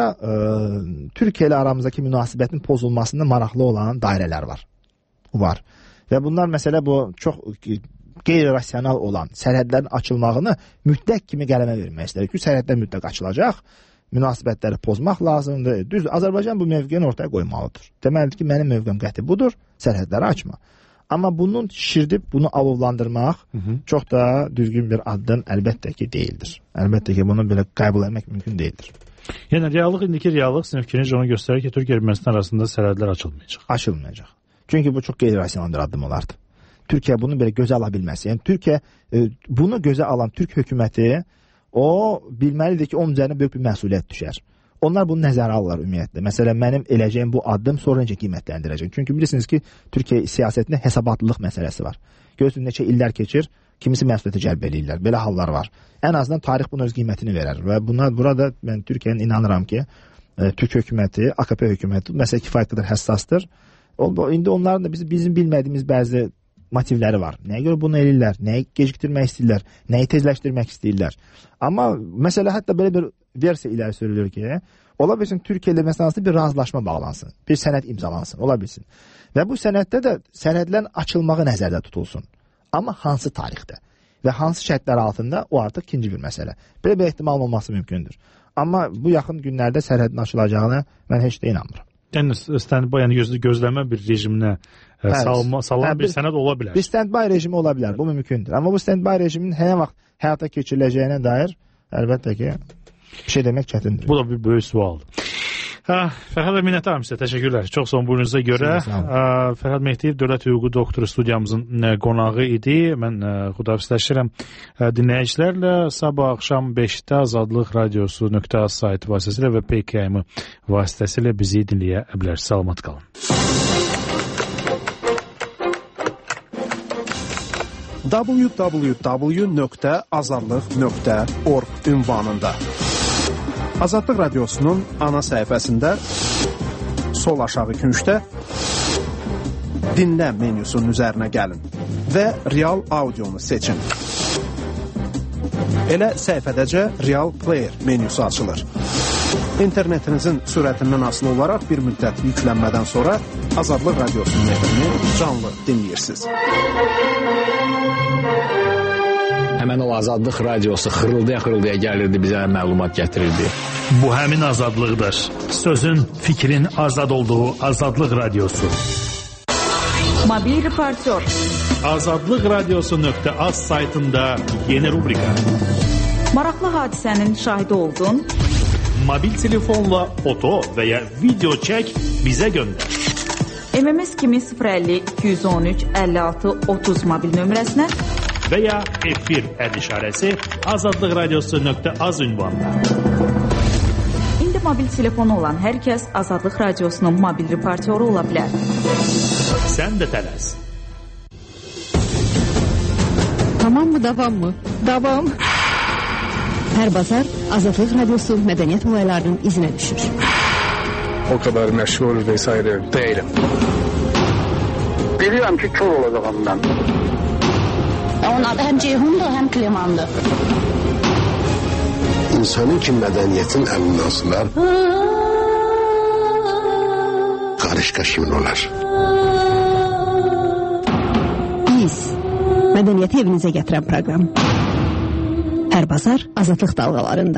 Türkiyə ilə aramızdakı münasibətin pozulmasında maraqlı olan dairələr var. Və bunlar məsələ bu çox qeyri-rasional olan sərhədlərin açılmağını mütləq kimi qələmə vermək istəyir ki, sərhədlər mütləq açılacaq, münasibətləri pozmaq lazımdır. Düzdür, Azərbaycan bu mövqeyini ortaya qoymalıdır. Deməlidir ki, mənim mövqeyim qəti budur, sərhədləri açma. Amma bunun şişirdib, bunu alovlandırmaq çox da düzgün bir addım əlbəttə ki deyildir. Əlbəttə ki bunu belə qəbul etmək mümkün deyildir. Yəni indiki reallıq sizin fikriniz onu göstərir ki, Türkiyə Ermənistan arasında sərhədlər açılmayacaq. Açılmayacaq. Çünki bu çox qeyri-rasional bir addım olardı. Türkiyə bunu belə gözə ala bilməz. Yəni Türkiyə bunu gözə alan Türk hökuməti o bilməlidir ki, onun üzərinə böyük bir məsuliyyət düşər. Onlar bunu nəzərə alırlar ümumiyyətlə. Məsələn, mənim eləcəyim bu addım sonra necə qiymətləndirəcək? Çünki bilirsiniz ki, Türkiyə siyasətində hesabatlılıq məsələsi var. Görürsünüz, neçə illər keçir, kimisi məsuliyyətə cəlb eləyirlər. Belə hallar var. Ən azından tarix bunun öz qiymətini verər. Və burada mən Türkiyənin inanıram ki, Türk hökuməti, AKP hökuməti məsələ kifayət qədər həssasdır. İndi onların da bizim bilmədiyimiz bəzi motivləri var. Nəyə görə bunu eləyirlər? Nəyi gecikdirmək istəyirlər? Nəyi tezləşdirmək istəyirlər? Amma məsələ hətta belə bir versiya iləri sürülür ki, ola bilsin Türkiyə ilə məsələn bir razılaşma bağlansın, bir sənəd imzalansın, ola bilsin. Və bu sənəddə də sərhədlərin açılmağı nəzərdə tutulsun. Amma hansı tarixdə və hansı şərtlər altında o artıq ikinci bir məsələ. Belə bir ehtimal olması mümkündür. Amma bu yaxın günlərdə sərhədin açılacağına mən heç də inanmıram. Yəni standby, yəni gözləmə bir rejiminə salınan bir sənəd ola bilər. Bir standby rejimi ola bilər, bu mümkündür. Amma bu standby rejimin hər vaxt həyata keçiriləcəyinə dair əlbəttə ki bir şey demək çətindir. Bu da bir böyük sualdır. Fərhad minnətdaram sizə, təşəkkürlər. Çox sağ olun buyurunuza görə. Fərhad Mehdiyev Dövlət Hüququ doktoru studiyamızın qonağı idi. Mən xudafizləşirəm dinləyicilərlə. Sabah axşam 5-də Azadlıq Radiosu.az saytı vasitəsilə və PKM vasitəsilə bizi dinləyə bilərsiniz. Salamat qalın. www.azadlıq.org ünvanında Azadlıq Radiosunun ana səhifəsində sol aşağı küncdə dinlə menyusunun üzərinə gəlin və real audionu seçin. Elə səhifədəcə Real Player menyusu açılır. İnternetinizin sürətindən asılı olaraq bir müddət yüklənmədən sonra Azadlıq Radiosunun efrini canlı dinləyirsiniz. Həmən o Azadlıq Radiosu xırıldaya gəlirdi, bizə məlumat gətirirdi. Bu həmin azadlıqdır. Sözün, fikrin azad olduğu Azadlıq Radiosu. Mobil reportyor. Azadlıqradiosu.az saytında yeni rubrika. Maraqlı hadisənin şahidi oldun. Mobil telefonla foto və ya video çək, bizə göndər. MMS kimi 050 213 56 30 mobil nömrəsinə və ya efir işarəsi azadlıqradiosu.az ünvanına. İndi mobil telefonu olan hər kəs Azadlıq Radiosunun mobil reportyoru ola bilər. Sən də tələs. Tamam mı, davam mı? Davam. Hər bazar Azadlıq Radiosu mədəniyyət olaylarının izinə düşür. O kadar məşğul vesaire değilim. Biliyorum ki kör olacağım ben. Onun adı həm Ceyhundur, həm Klemandır. insanın ki mədəniyyətin əlindən asılar, qarışqa kimin olar? Biz, mədəniyyəti evinizə gətirən proqram. Hər bazar Azadlıq dalğalarında.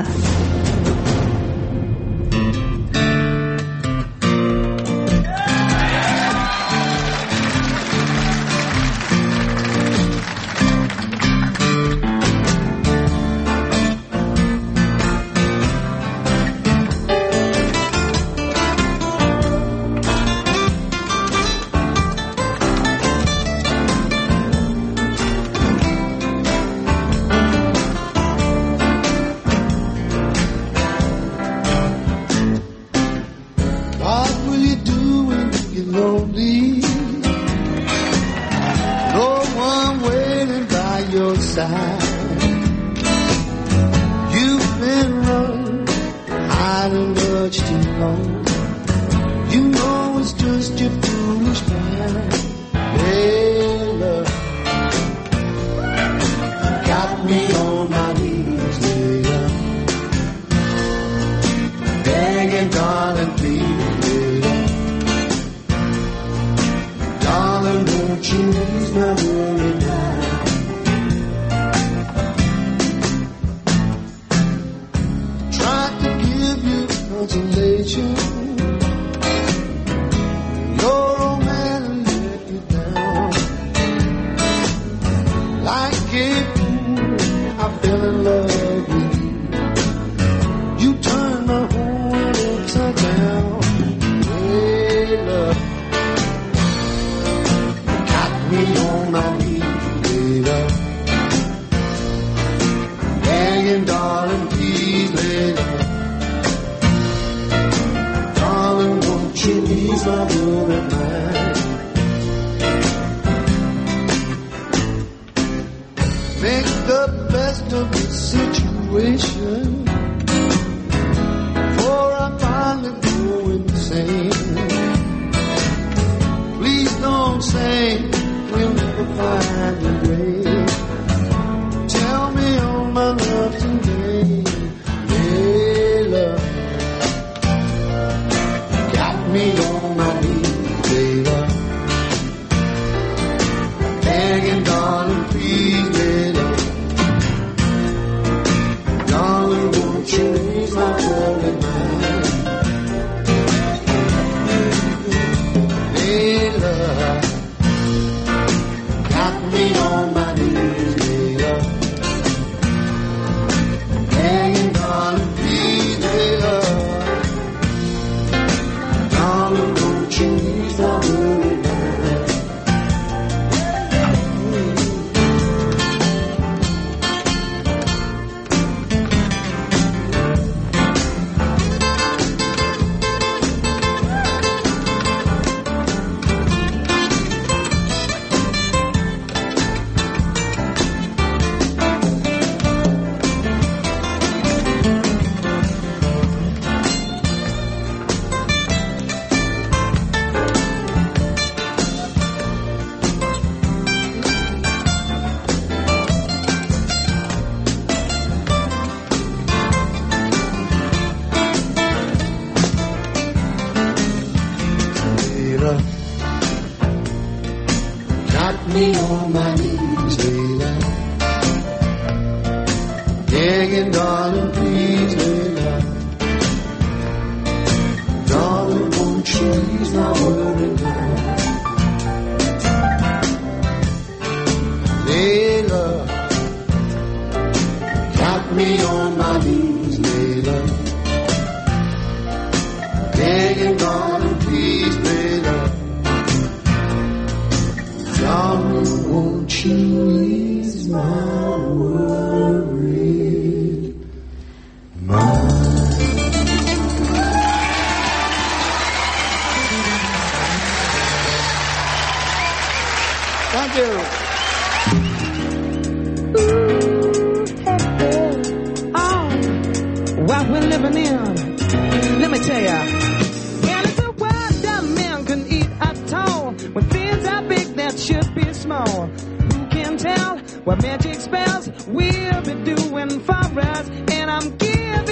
What magic spells we'll be doing for us, and I'm giving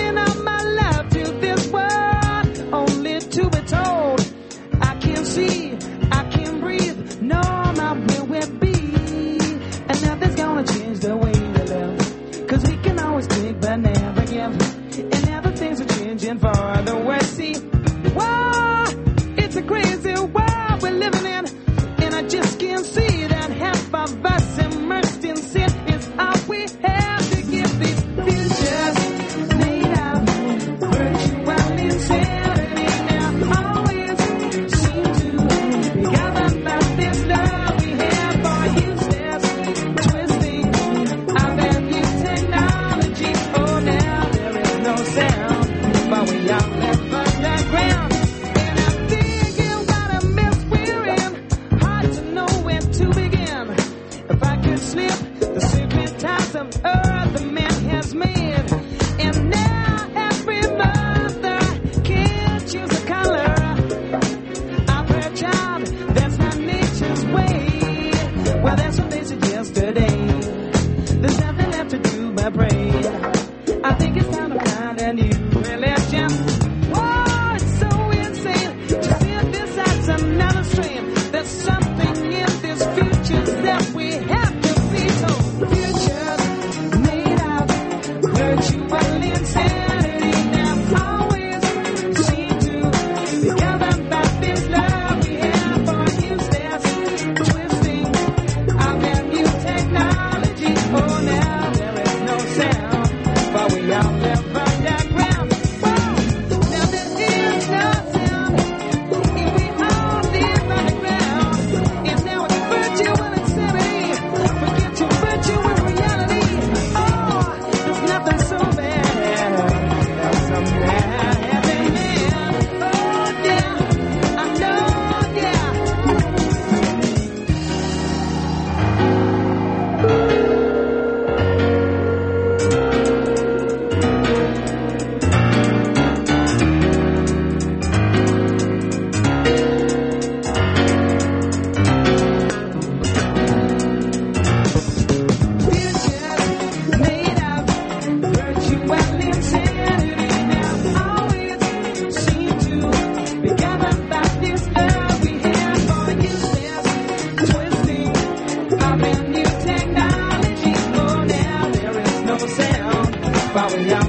on earth the man has made. And now every mother can choose a color of her child. That's not nature's way. Well, that's what they said yesterday. There's nothing left to do but pray. I think it's time to find a new religion. Oh, it's so insane to see this as another strain. There's something in this future that we have to be told. Future made of virtual insanity that always seem to be governed by this love we have for useless twisting of their new technology. Oh, now there is no sound, but we all live underground. Whoa, now there is no sound if we all live underground. And now it's virtual insanity. Forget your virtual reality. Oh, there's nothing so bad as some bad happening. Oh, yeah, I know, yeah. Future made of virtual insanity now always seem to be governed by this love we have for useless twisting of their new technology. Oh, now there is no sound, but we are